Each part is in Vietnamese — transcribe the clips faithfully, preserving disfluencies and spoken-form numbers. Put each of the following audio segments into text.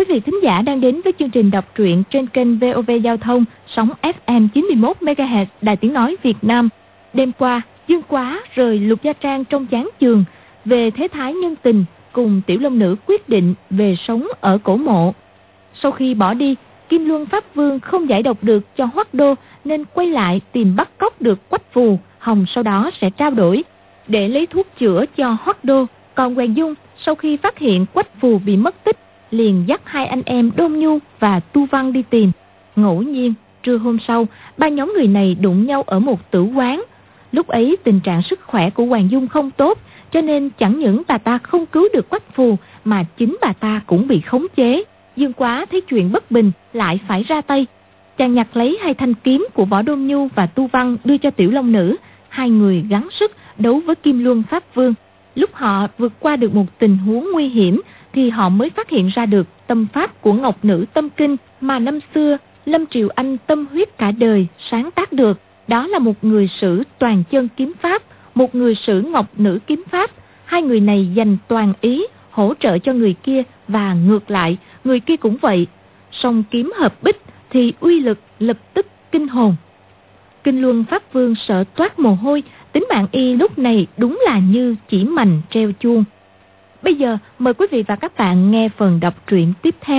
vị thính giả đang đến với chương trình đọc truyện trên kênh vê o vê Giao thông, sóng ép em chín mươi mốt mê ga héc Đài Tiếng Nói Việt Nam. Đêm qua, Dương Quá rời Lục Gia Trang trong chán chường, về thế thái nhân tình, cùng Tiểu Long Nữ quyết định về sống ở cổ mộ. Sau khi bỏ đi, Kim Luân Pháp Vương không giải độc được cho Hoắc Đô, nên quay lại tìm bắt cóc được Quách Phù, Hồng sau đó sẽ trao đổi để lấy thuốc chữa cho Hoắc Đô. Còn Hoàng Dung sau khi phát hiện Quách Phù bị mất tích, liền dắt hai anh em Đôn Nhu và Tu Văn đi tìm. Ngẫu nhiên, trưa hôm sau, ba nhóm người này đụng nhau ở một tử quán. Lúc ấy tình trạng sức khỏe của Hoàng Dung không tốt, cho nên chẳng những bà ta không cứu được Quách Phù, mà chính bà ta cũng bị khống chế. Dương Quá thấy chuyện bất bình, lại phải ra tay. Chàng nhặt lấy hai thanh kiếm của Võ Đôn Nhu và Tu Văn đưa cho Tiểu Long Nữ. Hai người gắng sức đấu với Kim Luân Pháp Vương. Lúc họ vượt qua được một tình huống nguy hiểm, thì họ mới phát hiện ra được tâm pháp của Ngọc Nữ Tâm Kinh mà năm xưa Lâm Triều Anh tâm huyết cả đời sáng tác được. Đó là một người sử toàn chân kiếm pháp, một người sử Ngọc Nữ kiếm pháp. Hai người này dành toàn ý hỗ trợ cho người kia, và ngược lại, người kia cũng vậy. Song kiếm hợp bích thì uy lực lập tức kinh hồn. Kinh Luân Pháp Vương sợ toát mồ hôi, tính mạng y lúc này đúng là như chỉ mành treo chuông. Bây giờ mời quý vị và các bạn nghe phần đọc truyện tiếp theo.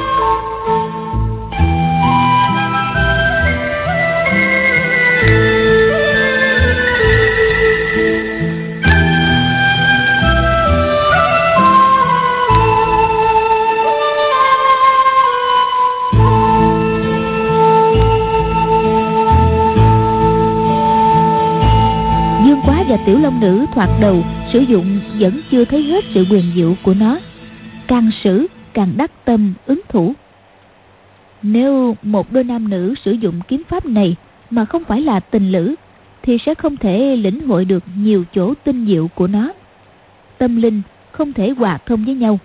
Và Tiểu Long Nữ thoạt đầu sử dụng vẫn chưa thấy hết sự quyền diệu của nó, càng sử càng đắc tâm ứng thủ. Nếu một đôi nam nữ sử dụng kiếm pháp này mà không phải là tình lữ, thì sẽ không thể lĩnh hội được nhiều chỗ tinh diệu của nó. Tâm linh không thể hòa thông với nhau.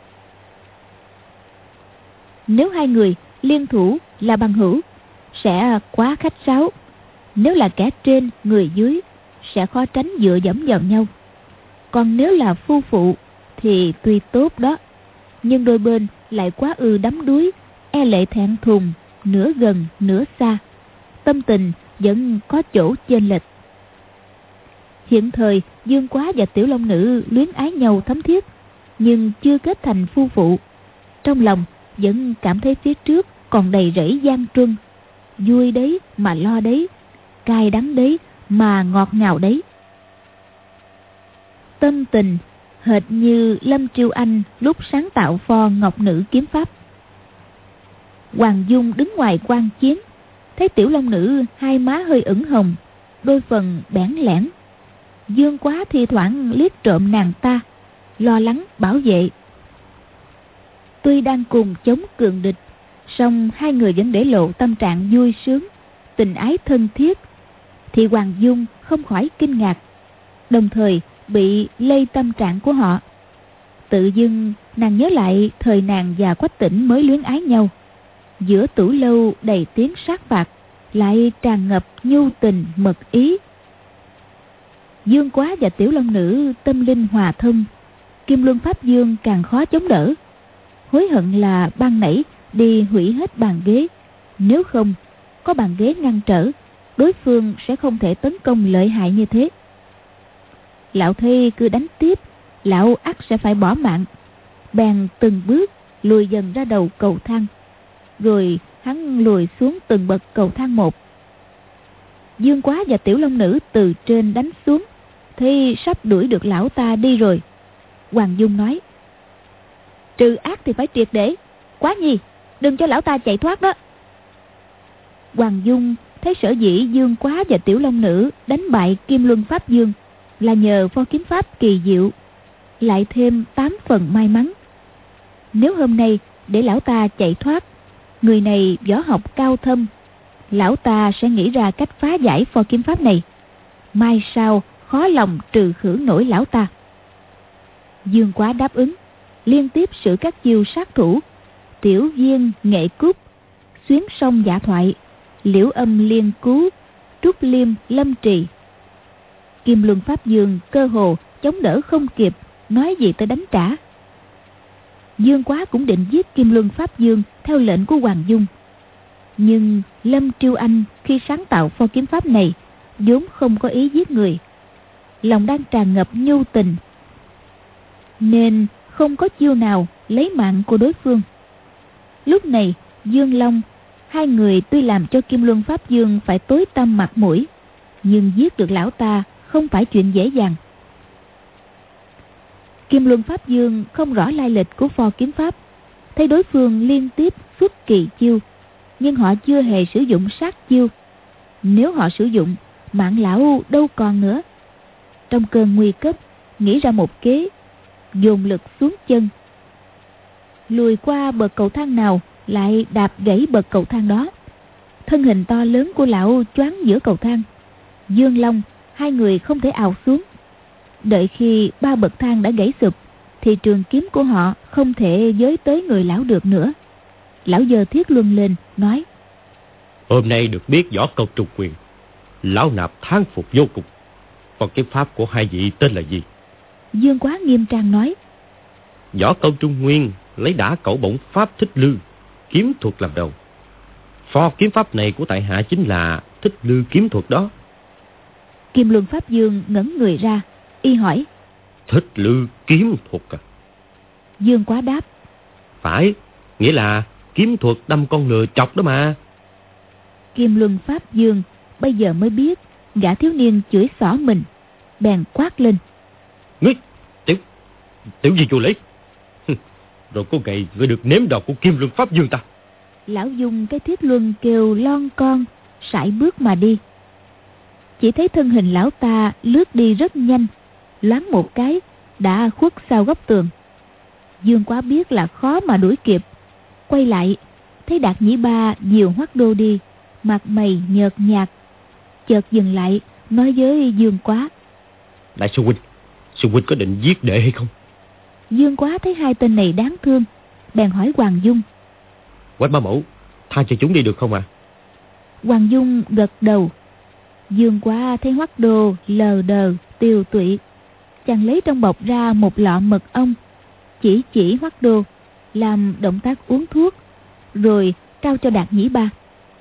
Nếu hai người liên thủ là bằng hữu, sẽ quá khách sáo. Nếu là kẻ trên người dưới, sẽ khó tránh dựa dẫm vào nhau. Còn nếu là phu phụ thì tuy tốt đó, nhưng đôi bên lại quá ư đắm đuối, e lệ thẹn thùng, nửa gần nửa xa, tâm tình vẫn có chỗ chênh lệch. Hiện thời Dương Quá và Tiểu Long Nữ luyến ái nhau thấm thiết, nhưng chưa kết thành phu phụ. Trong lòng vẫn cảm thấy phía trước còn đầy rẫy gian truân, vui đấy mà lo đấy, cay đắng đấy mà ngọt ngào đấy. Tâm tình hệt như Lâm Triều Anh lúc sáng tạo pho Ngọc Nữ kiếm pháp. Hoàng Dung đứng ngoài quan chiến, thấy Tiểu Long Nữ hai má hơi ửng hồng, đôi phần bẽn lẽn. Dương Quá thi thoảng liếc trộm nàng ta, lo lắng bảo vệ. Tuy đang cùng chống cường địch, song hai người vẫn để lộ tâm trạng vui sướng, tình ái thân thiết, thì Hoàng Dung không khỏi kinh ngạc, đồng thời bị lây tâm trạng của họ. Tự dưng nàng nhớ lại thời nàng và Quách Tĩnh mới luyến ái nhau, giữa tủ lâu đầy tiếng sát phạt, lại tràn ngập nhu tình mật ý. Dương Quá và Tiểu Long Nữ tâm linh hòa thông, Kim Luân Pháp Vương càng khó chống đỡ. Hối hận là ban nãy đi hủy hết bàn ghế, nếu không có bàn ghế ngăn trở, đối phương sẽ không thể tấn công lợi hại như thế. Lão thấy cứ đánh tiếp, lão ắt sẽ phải bỏ mạng. Bèn từng bước lùi dần ra đầu cầu thang, rồi hắn lùi xuống từng bậc cầu thang một. Dương Quá và Tiểu Long Nữ từ trên đánh xuống, thì sắp đuổi được lão ta đi rồi. Hoàng Dung nói: trừ ác thì phải triệt để, Quá Nhi, đừng cho lão ta chạy thoát đó. Hoàng Dung thấy sở dĩ Dương Quá và Tiểu Long Nữ đánh bại Kim Luân Pháp Vương là nhờ pho kiếm pháp kỳ diệu, lại thêm tám phần may mắn. Nếu hôm nay để lão ta chạy thoát, người này võ học cao thâm, lão ta sẽ nghĩ ra cách phá giải pho kiếm pháp này, mai sau khó lòng trừ khử nổi lão ta. Dương Quá đáp ứng, liên tiếp sử các chiêu sát thủ: tiểu viên nghệ cúp, xuyến sông dạ thoại, liễu âm liên cứu, trúc liêm lâm trì. Kim Luân Pháp Vương cơ hồ chống đỡ không kịp, nói gì tới đánh trả. Dương Quá cũng định giết Kim Luân Pháp Dương theo lệnh của Hoàng Dung. Nhưng Lâm Triêu Anh khi sáng tạo pho kiếm pháp này vốn không có ý giết người, lòng đang tràn ngập nhu tình, nên không có chiêu nào lấy mạng của đối phương. Lúc này Dương Long, hai người tuy làm cho Kim Luân Pháp Dương phải tối tăm mặt mũi, nhưng giết được lão ta không phải chuyện dễ dàng. Kim Luân Pháp Dương không rõ lai lịch của pho kiếm pháp, thấy đối phương liên tiếp xuất kỳ chiêu, nhưng họ chưa hề sử dụng sát chiêu. Nếu họ sử dụng, mạng lão đâu còn nữa. Trong cơn nguy cấp, nghĩ ra một kế, dồn lực xuống chân, lùi qua bậc cầu thang nào lại đạp gãy bậc cầu thang đó. Thân hình to lớn của lão choáng giữa cầu thang. Dương Long, hai người không thể ào xuống. Đợi khi ba bậc thang đã gãy sụp, thì trường kiếm của họ không thể giới tới người lão được nữa. Lão giơ thiết luân lên, nói: Hôm nay được biết võ công trùng quyền, lão nạp thán phục vô cùng. Còn kiếm pháp của hai vị tên là gì? Dương Quá nghiêm trang nói: Võ công Trung Nguyên lấy đả cẩu bổng pháp thích lư, kiếm thuật làm đầu. Pho kiếm pháp này của tại hạ chính là thích lư kiếm thuật đó. Kim Luân Pháp Dương ngẩng người ra, y hỏi: Thích lư kiếm thuật à? Dương Quá đáp: Phải, nghĩa là kiếm thuật đâm con lừa chọc đó mà. Kim Luân Pháp Dương bây giờ mới biết gã thiếu niên chửi xỏ mình, bèn quát lên: Ngươi, tiểu, tiểu gì chùa lý? Rồi có ngày ngươi được nếm độc của Kim Luân Pháp Dương ta. Lão dùng cái thiết luân kêu lon con, sải bước mà đi. Chỉ thấy thân hình lão ta lướt đi rất nhanh, loáng một cái đã khuất sau góc tường. Dương Quá biết là khó mà đuổi kịp, quay lại thấy Đạt Nhĩ Ba dìu Hoắc Đô đi, mặt mày nhợt nhạt, chợt dừng lại nói với Dương Quá: Đại sư huynh, sư huynh có định giết đệ hay không? Dương Quá thấy hai tên này đáng thương, bèn hỏi Hoàng Dung: Quách Bá Mẫu, tha cho chúng đi được không à? Hoàng Dung gật đầu. Dương Quá thấy Hoắc Đô lờ đờ tiều tụy, chàng lấy trong bọc ra một lọ mật ong, chỉ chỉ Hoắc Đô làm động tác uống thuốc, rồi trao cho Đạt Nhĩ Ba.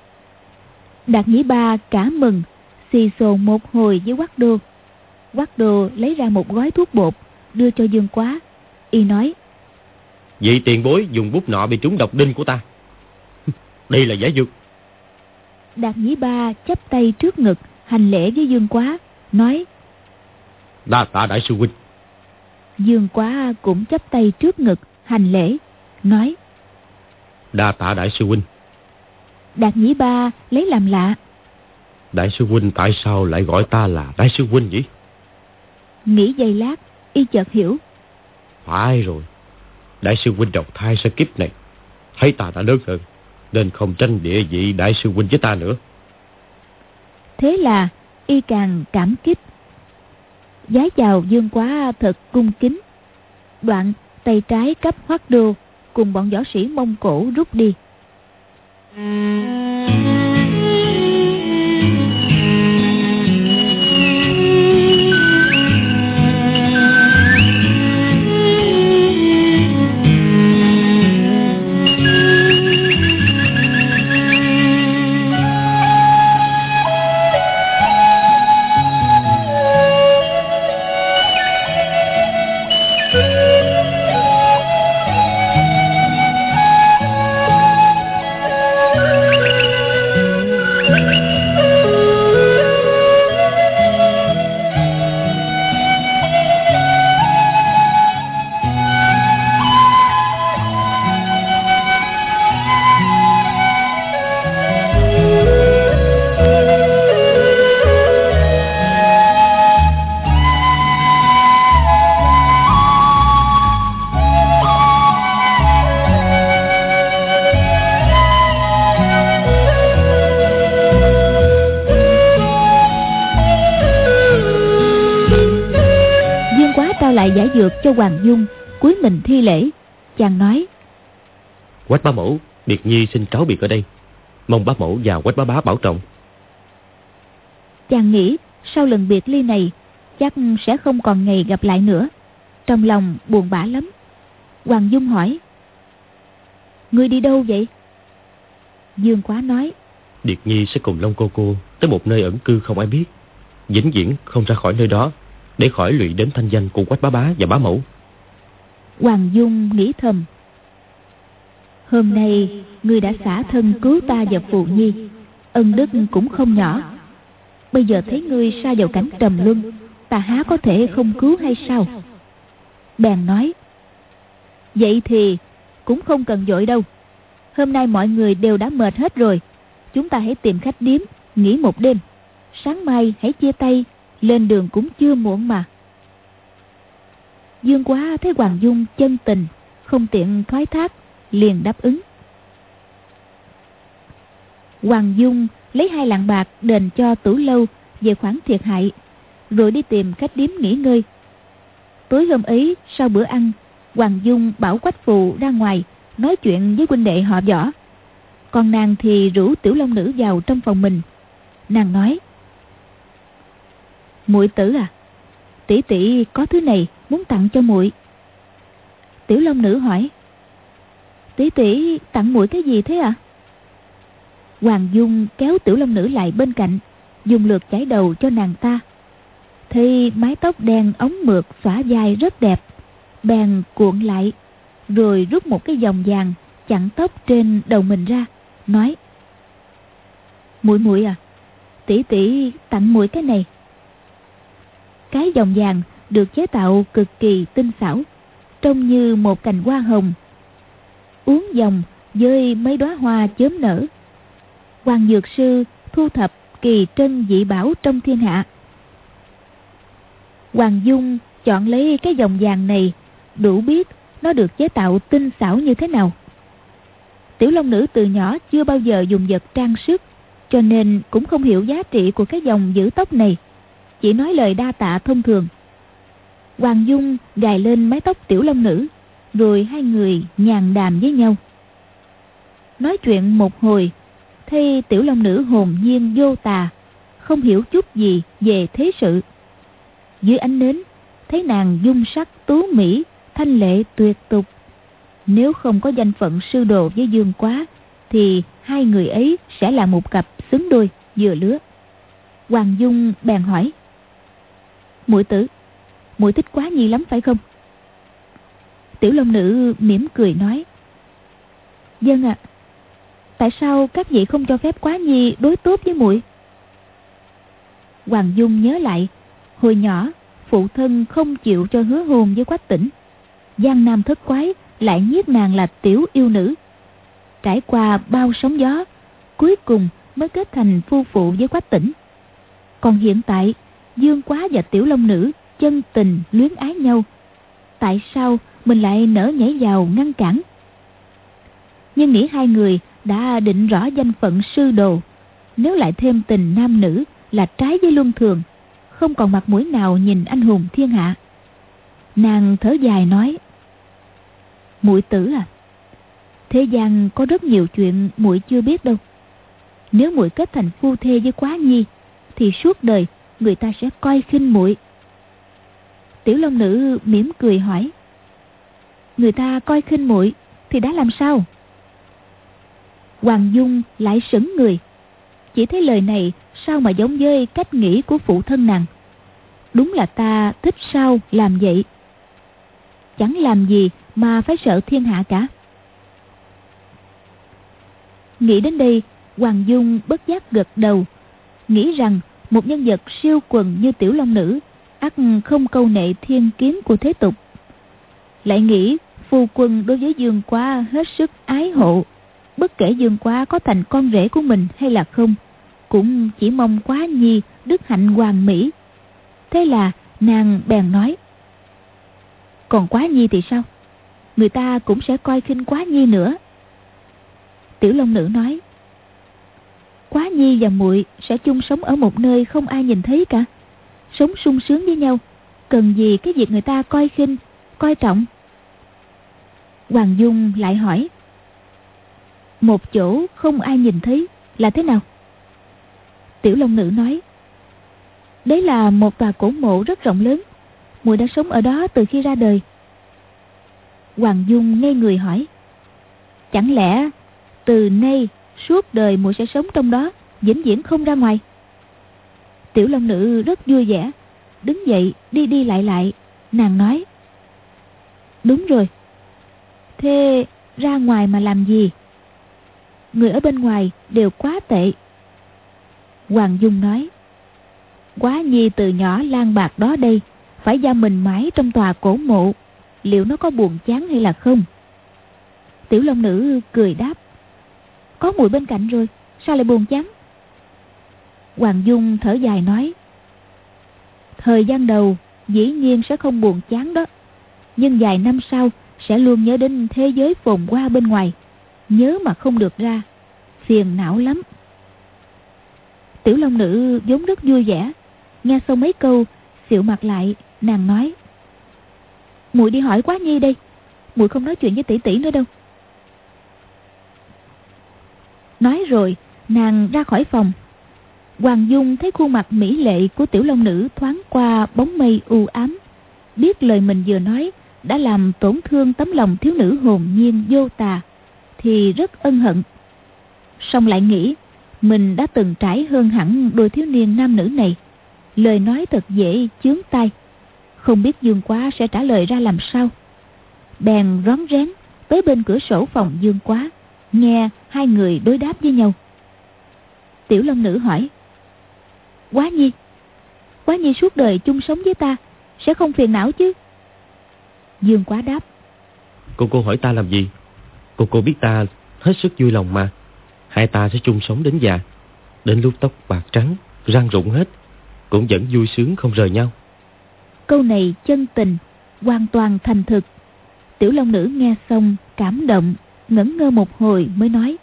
Đạt Nhĩ Ba cả mừng, xì xồ một hồi với Hoắc Đô. Hoắc Đô lấy ra một gói thuốc bột đưa cho Dương Quá, y nói: Vị tiền bối dùng bút nọ bị trúng độc đinh của ta. Đây là giả dược. Đạt Nhĩ Ba chắp tay trước ngực hành lễ với Dương Quá, nói: Đa tạ đại sư huynh. Dương Quá cũng chắp tay trước ngực hành lễ, nói: Đa tạ đại sư huynh. Đạt Nhĩ Ba lấy làm lạ: Đại sư huynh tại sao lại gọi ta là đại sư huynh vậy? Nghĩ giây lát, y chợt hiểu. Phải rồi, đại sư huynh đầu thai sa kiếp này thấy ta đã lớn hơn, nên không tranh địa vị đại sư huynh với ta nữa. Thế là y càng cảm kích, vái chào Dương Quá thật cung kính. Đoạn tay trái cấp Hoắc Đô cùng bọn võ sĩ Mông Cổ rút đi. Lại giải dược cho Hoàng Dung, cúi mình thi lễ. Chàng nói: Quách Bá Mẫu, Điệt Nhi xin cáo biệt ở đây, mong bá mẫu và Quách Bá Bá bảo trọng. Chàng nghĩ sau lần biệt ly này chắc sẽ không còn ngày gặp lại nữa, trong lòng buồn bã lắm. Hoàng Dung hỏi: Ngươi đi đâu vậy? Dương Quá nói: Điệt Nhi sẽ cùng Long cô cô tới một nơi ẩn cư không ai biết, vĩnh viễn không ra khỏi nơi đó, để khỏi lụy đến thanh danh của Quách bá bá và bá mẫu. Hoàng Dung nghĩ thầm: hôm nay ngươi đã xả thân cứu ta và Phù Nhi, ân đức cũng không nhỏ. Bây giờ thấy ngươi sa vào cảnh trầm luân, ta há có thể không cứu hay sao? Bèn nói: vậy thì cũng không cần vội đâu. Hôm nay mọi người đều đã mệt hết rồi, chúng ta hãy tìm khách điếm nghỉ một đêm, sáng mai hãy chia tay, lên đường cũng chưa muộn mà. Dương Quá thấy Hoàng Dung chân tình, không tiện thoái thác, liền đáp ứng. Hoàng Dung lấy hai lạng bạc đền cho Tử Lâu về khoản thiệt hại, rồi đi tìm khách điếm nghỉ ngơi. Tối hôm ấy sau bữa ăn, Hoàng Dung bảo Quách Phù ra ngoài nói chuyện với huynh đệ họ Võ, còn nàng thì rủ Tiểu Long Nữ vào trong phòng mình. Nàng nói: muội tử à, tỷ tỷ có thứ này muốn tặng cho muội. Tiểu Long Nữ hỏi: tỷ tỷ tặng muội cái gì thế ạ? À? Hoàng Dung kéo Tiểu Long Nữ lại bên cạnh, dùng lược chải đầu cho nàng ta. Thì mái tóc đen ống mượt xõa vai rất đẹp, bèn cuộn lại, rồi rút một cái vòng vàng chặn tóc trên đầu mình ra, nói: muội muội à, tỷ tỷ tặng muội cái này. Cái vòng vàng được chế tạo cực kỳ tinh xảo, trông như một cành hoa hồng uốn vòng với mấy đóa hoa chớm nở. Hoàng Dược Sư thu thập kỳ trân dị bảo trong thiên hạ. Hoàng Dung chọn lấy cái vòng vàng này, đủ biết nó được chế tạo tinh xảo như thế nào. Tiểu Long Nữ từ nhỏ chưa bao giờ dùng vật trang sức, cho nên cũng không hiểu giá trị của cái vòng giữ tóc này, chỉ nói lời đa tạ thông thường. Hoàng Dung gài lên mái tóc Tiểu Long Nữ, rồi hai người nhàn đàm với nhau. Nói chuyện một hồi, thấy Tiểu Long Nữ hồn nhiên vô tà, không hiểu chút gì về thế sự. Dưới ánh nến, thấy nàng dung sắc tú mỹ, thanh lệ tuyệt tục. Nếu không có danh phận sư đồ với Dương Quá, thì hai người ấy sẽ là một cặp xứng đôi vừa lứa. Hoàng Dung bèn hỏi: muội tử, muội thích Quá Nhi lắm phải không? Tiểu Long Nữ mỉm cười nói: vâng ạ. À, tại sao các vị không cho phép Quá Nhi đối tốt với muội? Hoàng Dung nhớ lại hồi nhỏ phụ thân không chịu cho hứa hôn với Quách Tĩnh, Giang Nam thất quái lại nhiếp nàng là tiểu yêu nữ. Trải qua bao sóng gió, cuối cùng mới kết thành phu phụ với Quách Tĩnh. Còn hiện tại Dương Quá và Tiểu Long Nữ chân tình luyến ái nhau, tại sao mình lại nỡ nhảy vào ngăn cản? Nhưng nghĩ hai người đã định rõ danh phận sư đồ, nếu lại thêm tình nam nữ là trái với luân thường, không còn mặt mũi nào nhìn anh hùng thiên hạ. Nàng thở dài nói: muội tử à, thế gian có rất nhiều chuyện muội chưa biết đâu. Nếu muội kết thành phu thê với Quá Nhi, thì suốt đời người ta sẽ coi khinh muội. Tiểu Long Nữ mỉm cười hỏi: người ta coi khinh muội thì đã làm sao? Hoàng Dung lại sững người, chỉ thấy lời này sao mà giống với cách nghĩ của phụ thân nàng. Đúng là ta thích sao làm vậy, chẳng làm gì mà phải sợ thiên hạ cả. Nghĩ đến đây, Hoàng Dung bất giác gật đầu, nghĩ rằng một nhân vật siêu quần như Tiểu Long Nữ ắt không câu nệ thiên kiến của thế tục. Lại nghĩ phu quân đối với Dương Quá hết sức ái hộ, bất kể Dương Quá có thành con rể của mình hay là không, cũng chỉ mong Quá Nhi đức hạnh hoàn mỹ. Thế là nàng bèn nói: còn Quá Nhi thì sao? Người ta cũng sẽ coi khinh Quá Nhi nữa. Tiểu Long Nữ nói: Quá Nhi và muội sẽ chung sống ở một nơi không ai nhìn thấy cả, sống sung sướng với nhau, cần gì cái việc người ta coi khinh, coi trọng. Hoàng Dung lại hỏi: một chỗ không ai nhìn thấy là thế nào? Tiểu Long Nữ nói: đấy là một tòa cổ mộ rất rộng lớn, muội đã sống ở đó từ khi ra đời. Hoàng Dung ngây người hỏi: Chẳng lẽ từ nay suốt đời muội sẽ sống trong đó, vĩnh viễn không ra ngoài? Tiểu long nữ rất vui vẻ, đứng dậy đi đi lại lại. Nàng nói: Đúng rồi, thế ra ngoài mà làm gì? Người ở bên ngoài đều quá tệ. Hoàng Dung nói: Quá nhi từ nhỏ lang bạc đó đây, phải giam mình mãi trong tòa cổ mộ, liệu nó có buồn chán hay là không? Tiểu long nữ cười đáp: Có muội bên cạnh rồi, sao lại buồn chán? Hoàng Dung thở dài nói: Thời gian đầu dĩ nhiên sẽ không buồn chán đó, nhưng vài năm sau sẽ luôn nhớ đến thế giới phồn hoa bên ngoài, nhớ mà không được ra, phiền não lắm. Tiểu long nữ vốn rất vui vẻ, nghe xong mấy câu xịu mặt lại. Nàng nói: Muội đi hỏi Quá nhi đây, muội không nói chuyện với tỷ tỷ nữa đâu. Nói rồi nàng ra khỏi phòng. Hoàng Dung thấy khuôn mặt mỹ lệ của tiểu long nữ thoáng qua bóng mây u ám, biết lời mình vừa nói đã làm tổn thương tấm lòng thiếu nữ hồn nhiên vô tà, thì rất ân hận. Song lại nghĩ mình đã từng trải hơn hẳn đôi thiếu niên nam nữ này, lời nói thật dễ chướng tai, không biết Dương Quá sẽ trả lời ra làm sao. Bèn rón rén tới bên cửa sổ phòng Dương Quá, nghe hai người đối đáp với nhau. Tiểu long nữ hỏi: Quá nhi, Quá nhi suốt đời chung sống với ta, sẽ không phiền não chứ? Dương Quá đáp: Cô cô hỏi ta làm gì? Cô cô biết ta hết sức vui lòng mà. Hai ta sẽ chung sống đến già, đến lúc tóc bạc trắng, răng rụng hết, cũng vẫn vui sướng không rời nhau. Câu này chân tình, hoàn toàn thành thực. Tiểu long nữ nghe xong cảm động, ngẩn ngơ một hồi mới nói: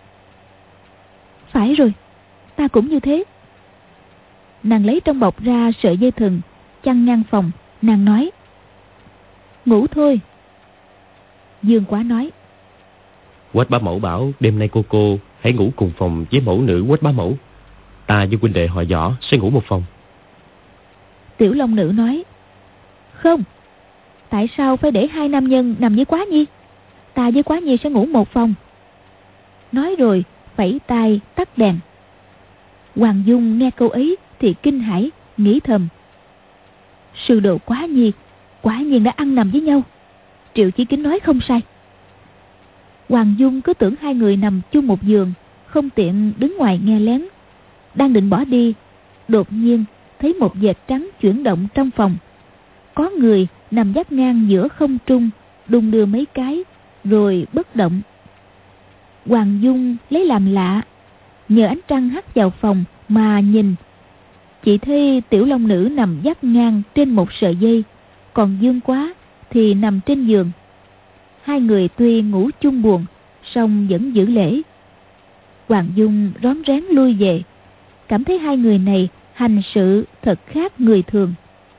Phải rồi, ta cũng như thế. Nàng lấy trong bọc ra sợi dây thừng, chăn ngang phòng. Nàng nói: Ngủ thôi. Dương Quá nói: Quách bá mẫu bảo đêm nay cô cô hãy ngủ cùng phòng với mẫu nữ Quách bá mẫu. Ta với huynh đệ họ Võ sẽ ngủ một phòng. Tiểu long nữ nói: Không, tại sao phải để hai nam nhân nằm với Quá nhi? Ta với Quá nhi sẽ ngủ một phòng. Nói rồi phẩy tay tắt đèn. Hoàng Dung nghe câu ấy thì kinh hãi, nghĩ thầm: Sư đồ Quá nhi quả nhiên đã ăn nằm với nhau. Triệu Chí Kính nói không sai. Hoàng Dung cứ tưởng hai người nằm chung một giường, không tiện đứng ngoài nghe lén. Đang định bỏ đi, đột nhiên thấy một vệt trắng chuyển động trong phòng. Có người nằm vắt ngang giữa không trung, đung đưa mấy cái rồi bất động. Hoàng Dung lấy làm lạ, nhờ ánh trăng hắt vào phòng mà nhìn, chỉ thấy tiểu long nữ nằm vắt ngang trên một sợi dây, còn Dương Quá thì nằm trên giường. Hai người tuy ngủ chung buồng, song vẫn giữ lễ. Hoàng Dung rón rén lui về, cảm thấy hai người này hành sự thật khác người thường.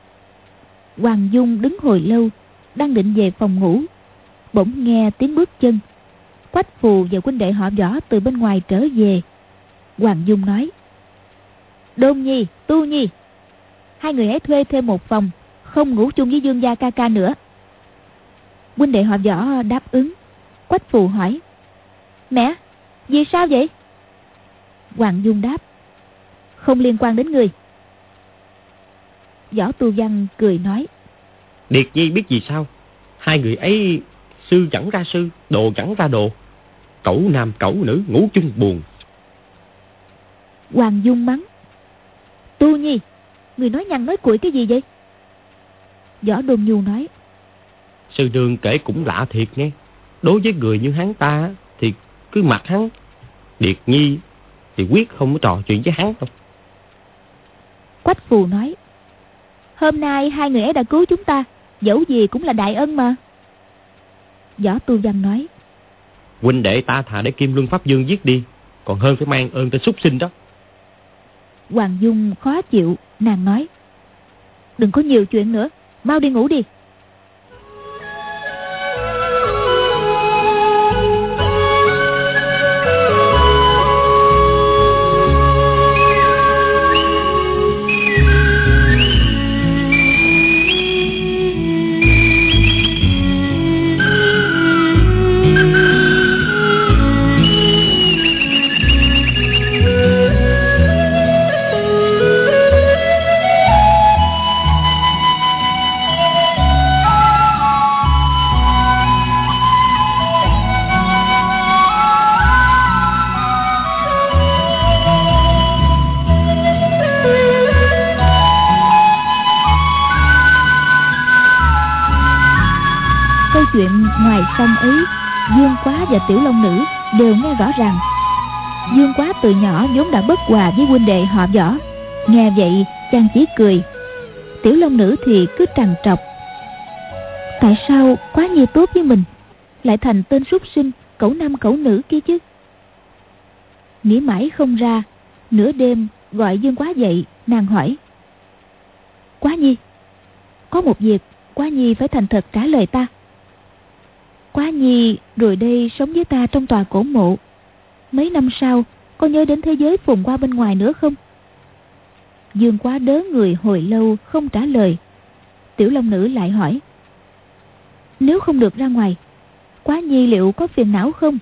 Hoàng Dung đứng hồi lâu, đang định về phòng ngủ, bỗng nghe tiếng bước chân. Quách Phù và huynh đệ họ Võ từ bên ngoài trở về. Hoàng Dung nói: Đôn nhi, Tu nhi, hai người hãy thuê thêm một phòng, không ngủ chung với Dương gia ca ca nữa. Huynh đệ họ Võ đáp ứng. Quách Phù hỏi: Mẹ, vì sao vậy? Hoàng Dung đáp: Không liên quan đến người. Võ Tu Văn cười nói: Điệt nhi biết vì sao? Hai người ấy sư chẳng ra sư, đồ chẳng ra đồ, cẩu nam cẩu nữ ngủ chung buồng. Hoàng Dung mắng: Tu nhi, người nói nhăn nói cuội cái gì vậy? Võ Đôn Nhu nói: Sư nương kể cũng lạ thiệt nghe. Đối với người như hắn ta thì cứ mặc hắn, Điệt nhi thì quyết không có trò chuyện với hắn đâu. Quách Phù nói: Hôm nay hai người ấy đã cứu chúng ta, dẫu gì cũng là đại ân mà. Võ Tu Văn nói: Huynh đệ ta thà để Kim Luân Pháp Dương giết đi, còn hơn phải mang ơn tên súc sinh đó. Hoàng Dung khó chịu, nàng nói: Đừng có nhiều chuyện nữa, mau đi ngủ đi. câu chuyện ngoài sông ấy, Dương Quá và Tiểu Long Nữ đều nghe rõ ràng. Dương Quá từ nhỏ vốn đã bất hòa với huynh đệ họ Võ, nghe vậy chàng chỉ cười. Tiểu Long Nữ thì cứ trằn trọc: tại sao Quá Nhi tốt với mình lại thành tên súc sinh cẩu nam cẩu nữ kia chứ? Nghĩ mãi không ra, nửa đêm gọi Dương Quá dậy, nàng hỏi: Quá Nhi, có một việc Quá Nhi phải thành thật trả lời ta. Quá Nhi rồi đây sống với ta trong tòa cổ mộ, mấy năm sau có nhớ đến thế giới phồn hoa bên ngoài nữa không? Dương Quá đớ người hồi lâu không trả lời. Tiểu Long Nữ lại hỏi: nếu không được ra ngoài, Quá Nhi liệu có phiền não không?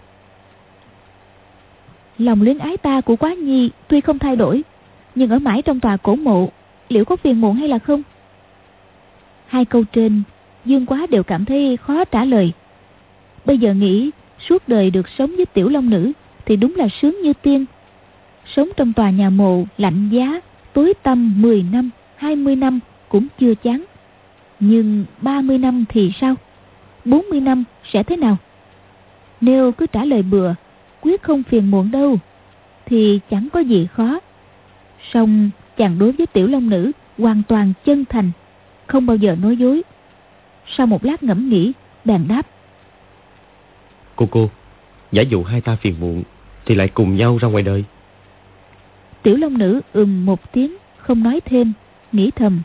Lòng luyến ái ta của Quá Nhi tuy không thay đổi, nhưng ở mãi trong tòa cổ mộ, liệu có phiền muộn hay là không? Hai câu trên Dương Quá đều cảm thấy khó trả lời. Bây giờ nghĩ suốt đời được sống với Tiểu Long Nữ thì đúng là sướng như tiên. Sống trong tòa nhà mộ lạnh giá tối tăm mười năm, hai mươi năm cũng chưa chán. Nhưng ba mươi năm thì sao? bốn mươi năm sẽ thế nào? Nếu cứ trả lời bừa, quyết không phiền muộn đâu, thì chẳng có gì khó. Song chàng đối với Tiểu Long Nữ hoàn toàn chân thành, không bao giờ nói dối. Sau một lát ngẫm nghĩ, bèn đáp: Cô cô, giả dụ hai ta phiền muộn thì lại cùng nhau ra ngoài đời. Tiểu Long Nữ ừm một tiếng, không nói thêm, nghĩ thầm: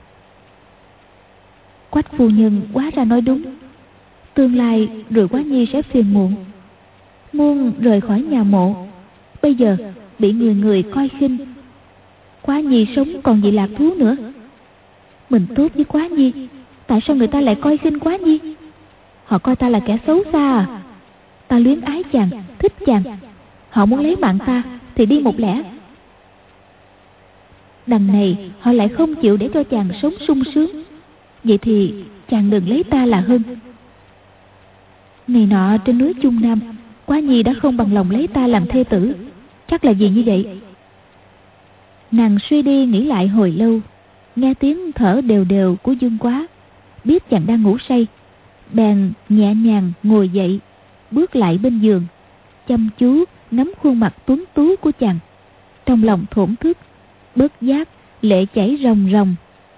Quách phu nhân quá ra nói đúng. Tương lai rồi Quá Nhi sẽ phiền muộn, muốn rời khỏi nhà mộ, bây giờ bị người người coi khinh. Quá Nhi sống còn gì lạc thú nữa. Mình tốt với Quá Nhi, tại sao người ta lại coi khinh Quá Nhi? Họ coi ta là kẻ xấu xa à? Ta luyến ái chàng, thích chàng, họ muốn lấy mạng ta thì đi một lẽ. Đằng này họ lại không chịu để cho chàng sống sung sướng, vậy thì chàng đừng lấy ta là hơn. Ngày nọ trên núi Trung Nam, Quá Nhi đã không bằng lòng lấy ta làm thê tử, chắc là vì như vậy. Nàng suy đi nghĩ lại hồi lâu, nghe tiếng thở đều đều của Dương Quá, biết chàng đang ngủ say, bèn nhẹ nhàng ngồi dậy, bước lại bên giường, chăm chú ngắm khuôn mặt tuấn tú của chàng, trong lòng thổn thức, bất giác lệ chảy ròng ròng.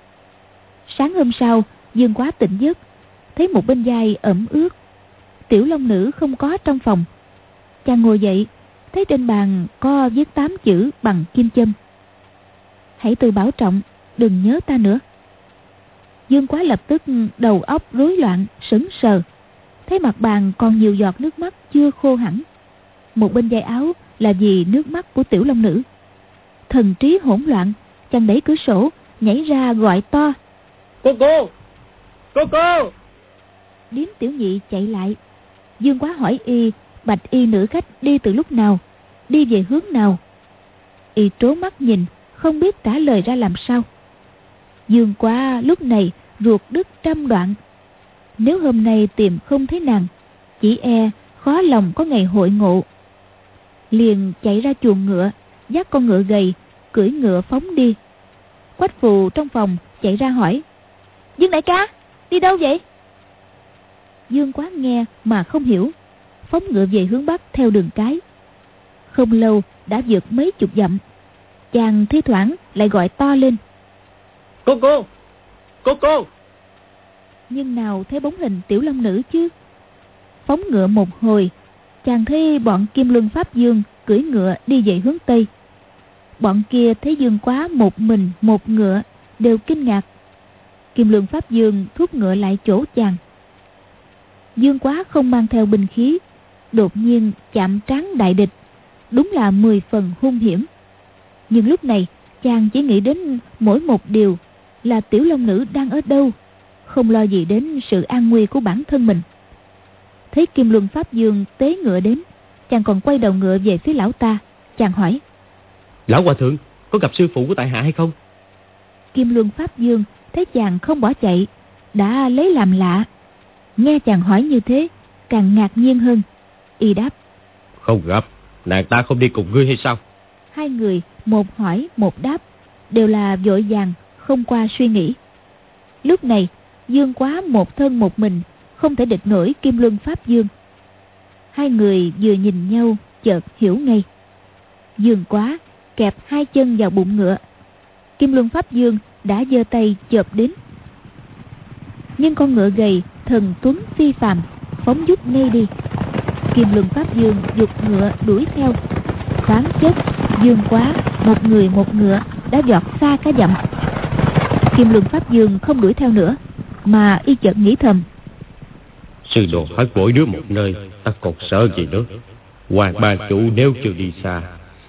Sáng hôm sau, Dương Quá tỉnh giấc, thấy một bên vai ẩm ướt. Tiểu Long Nữ không có trong phòng. Chàng ngồi dậy, thấy trên bàn có viết tám chữ bằng kim châm: hãy tự bảo trọng, đừng nhớ ta nữa. Dương Quá lập tức đầu óc rối loạn, sững sờ, thấy mặt bàn còn nhiều giọt nước mắt chưa khô hẳn. Một bên vai áo là vì nước mắt của Tiểu Long Nữ. Thần trí hỗn loạn, chàng đẩy cửa sổ nhảy ra gọi to: Cô cô, cô cô. Điếm Tiểu Nhị chạy lại. Dương Quá hỏi y bạch y nữ khách đi từ lúc nào, đi về hướng nào. Y trố mắt nhìn, không biết trả lời ra làm sao. Dương Quá lúc này ruột đứt trăm đoạn. Nếu hôm nay tìm không thấy nàng, chỉ e khó lòng có ngày hội ngộ. Liền chạy ra chuồng ngựa, dắt con ngựa gầy, cưỡi ngựa phóng đi. Quách phù trong phòng chạy ra hỏi: Dương đại ca, đi đâu vậy? Dương Quá nghe mà không hiểu, phóng ngựa về hướng bắc theo đường cái. Không lâu đã vượt mấy chục dặm. Chàng thi thoảng lại gọi to lên: Cô cô, cô cô. Nhưng nào thấy bóng hình Tiểu Long Nữ chứ. Phóng ngựa một hồi, chàng thấy bọn Kim Luân Pháp Dương cưỡi ngựa đi về hướng tây. Bọn kia thấy Dương Quá một mình một ngựa đều kinh ngạc. Kim Luân Pháp Dương thúc ngựa lại chỗ chàng. Dương Quá không mang theo binh khí, đột nhiên chạm trán đại địch, đúng là mười phần hung hiểm. Nhưng lúc này chàng chỉ nghĩ đến mỗi một điều là Tiểu Long Nữ đang ở đâu, không lo gì đến sự an nguy của bản thân mình. Thấy Kim Luân Pháp Dương tế ngựa đến, chàng còn quay đầu ngựa về phía lão ta. Chàng hỏi: Lão hòa thượng, có gặp sư phụ của tại hạ hay không? Kim Luân Pháp Dương thấy chàng không bỏ chạy, đã lấy làm lạ. Nghe chàng hỏi như thế, càng ngạc nhiên hơn. Y đáp: Không gặp, nàng ta không đi cùng ngươi hay sao? Hai người một hỏi một đáp, đều là vội vàng, không qua suy nghĩ. Lúc này Dương Quá một thân một mình không thể địch nổi Kim Luân Pháp Dương. Hai người vừa nhìn nhau chợt hiểu ngay. Dương Quá kẹp hai chân vào bụng ngựa, Kim Luân Pháp Dương đã giơ tay chộp đến. Nhưng con ngựa gầy thần tuấn phi phàm phóng vút ngay đi. Kim Luân Pháp Dương giục ngựa đuổi theo. Thoáng chốc, Dương Quá một người một ngựa đã vọt xa cả dặm. Kim Luân Pháp Dương không đuổi theo nữa, mà y chợt nghĩ thầm: sư đồ hết mỗi đứa một nơi, ta còn sợ gì nữa. Hoàng bà chủ nếu chưa đi xa.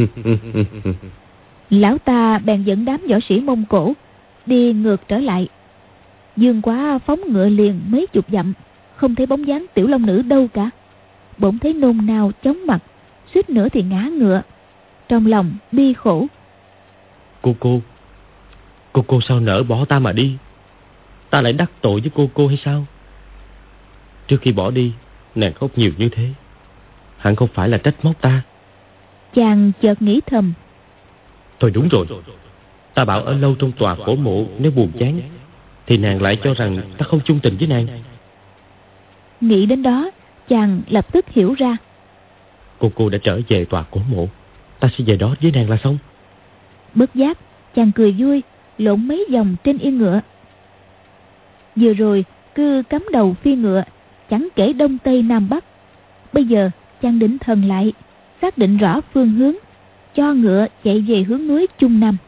Lão ta bèn dẫn đám võ sĩ Mông Cổ đi ngược trở lại. Dương Quá phóng ngựa liền mấy chục dặm, không thấy bóng dáng Tiểu Long Nữ đâu cả. Bỗng thấy nôn nao chóng mặt, suýt nữa thì ngã ngựa. Trong lòng bi khổ. Cô cô Cô cô sao nỡ bỏ ta mà đi? Ta lại đắc tội với cô cô hay sao? Trước khi bỏ đi, nàng khóc nhiều như thế, hẳn không phải là trách móc ta. Chàng chợt nghĩ thầm: Thôi đúng rồi, ta bảo ở lâu trong tòa cổ mộ nếu buồn chán, thì nàng lại cho rằng ta không chung tình với nàng. Nghĩ đến đó, chàng lập tức hiểu ra. Cô cô đã trở về tòa cổ mộ, ta sẽ về đó với nàng là xong. Bất giác chàng cười vui, lộn mấy vòng trên yên ngựa. Vừa rồi cứ cắm đầu phi ngựa, chẳng kể đông tây nam bắc. Bây giờ chàng định thần lại, xác định rõ phương hướng, cho ngựa chạy về hướng núi Trung Nam.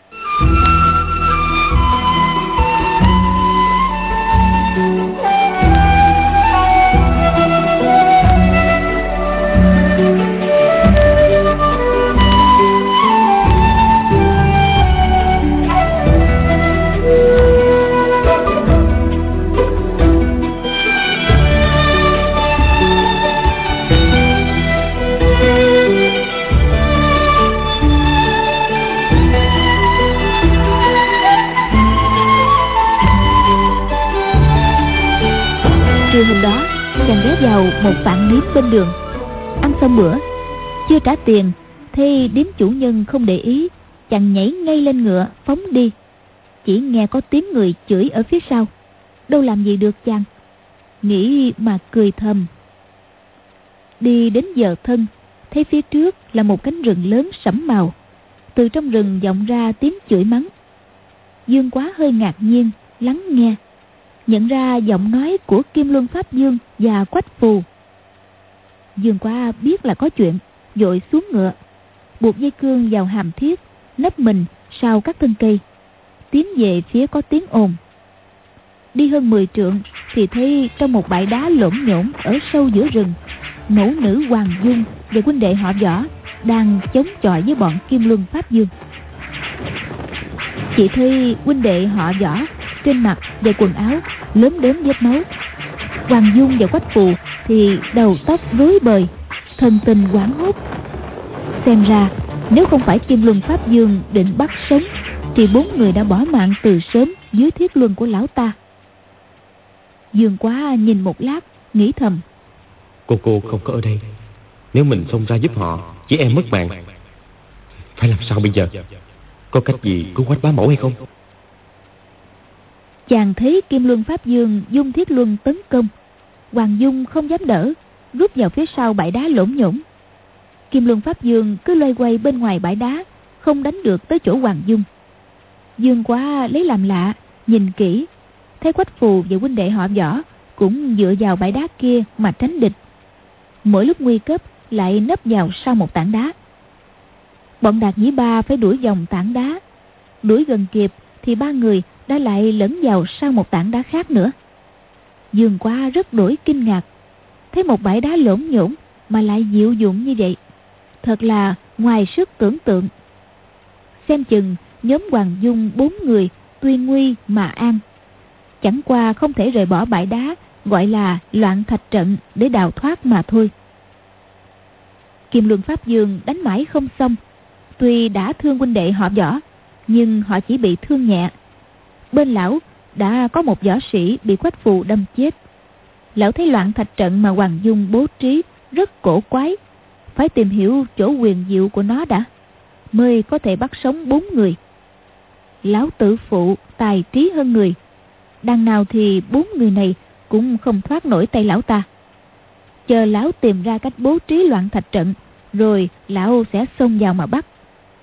Trưa hôm đó, chàng ghé vào một vạn điếm bên đường. Ăn xong bữa, chưa trả tiền, thì điếm chủ nhân không để ý, chàng nhảy ngay lên ngựa phóng đi. Chỉ nghe có tiếng người chửi ở phía sau, đâu làm gì được chàng. Nghĩ mà cười thầm. Đi đến giờ thân, thấy phía trước là một cánh rừng lớn sẫm màu. Từ trong rừng vọng ra tiếng chửi mắng. Dương Quá hơi ngạc nhiên lắng nghe, nhận ra giọng nói của Kim Luân Pháp Dương và Quách Phù. Dương Quá biết là có chuyện, vội xuống ngựa, buộc dây cương vào hàm thiết, nấp mình sau các thân cây, tiến về phía có tiếng ồn. Đi hơn mười trượng thì thấy trong một bãi đá lổn nhổn ở sâu giữa rừng, mẫu nữ Hoàng Dung và huynh đệ họ Võ đang chống chọi với bọn Kim Luân Pháp Dương. Chỉ thấy huynh đệ họ Võ trên mặt và quần áo lốm đốm vết máu. Hoàng Dung và Quách Phù thì đầu tóc rối bời, thần tình hoảng hốt. Xem ra nếu không phải Kim Luân Pháp Dương định bắt sống, thì bốn người đã bỏ mạng từ sớm dưới thiết luân của lão ta. Dương Quá nhìn một lát, nghĩ thầm: Cô cô không có ở đây, nếu mình xông ra giúp họ, chỉ em mất mạng. Phải làm sao bây giờ? Có cách gì cứu Quách bá mẫu hay không? Chàng thấy Kim Luân Pháp Dương dung thiết luân tấn công, Hoàng Dung không dám đỡ, rút vào phía sau bãi đá lổn nhổn. Kim Luân Pháp Dương cứ loay quay bên ngoài bãi đá, không đánh được tới chỗ Hoàng Dung. Dương Quá lấy làm lạ, nhìn kỹ, thấy Quách Phù và huynh đệ họ Võ cũng dựa vào bãi đá kia mà tránh địch. Mỗi lúc nguy cấp lại nấp vào sau một tảng đá. Bọn Đạt Nhĩ Ba phải đuổi vòng tảng đá, đuổi gần kịp thì ba người đã lại lẫn vào sau một tảng đá khác nữa. Dương Quá rất đổi kinh ngạc, thấy một bãi đá lổn nhổn mà lại dịu dụn như vậy, thật là ngoài sức tưởng tượng. Xem chừng nhóm Hoàng Dung bốn người tuy nguy mà an, chẳng qua không thể rời bỏ bãi đá gọi là loạn thạch trận để đào thoát mà thôi. Kim Luân Pháp Dương đánh mãi không xong, tuy đã thương huynh đệ họ Võ, nhưng họ chỉ bị thương nhẹ. Bên lão đã có một võ sĩ bị Quách Phù đâm chết. Lão thấy loạn thạch trận mà Hoàng Dung bố trí rất cổ quái, phải tìm hiểu chỗ huyền diệu của nó đã, mới có thể bắt sống bốn người. Lão tự phụ tài trí hơn người, đằng nào thì bốn người này cũng không thoát nổi tay lão ta. Chờ lão tìm ra cách bố trí loạn thạch trận, rồi lão sẽ xông vào mà bắt.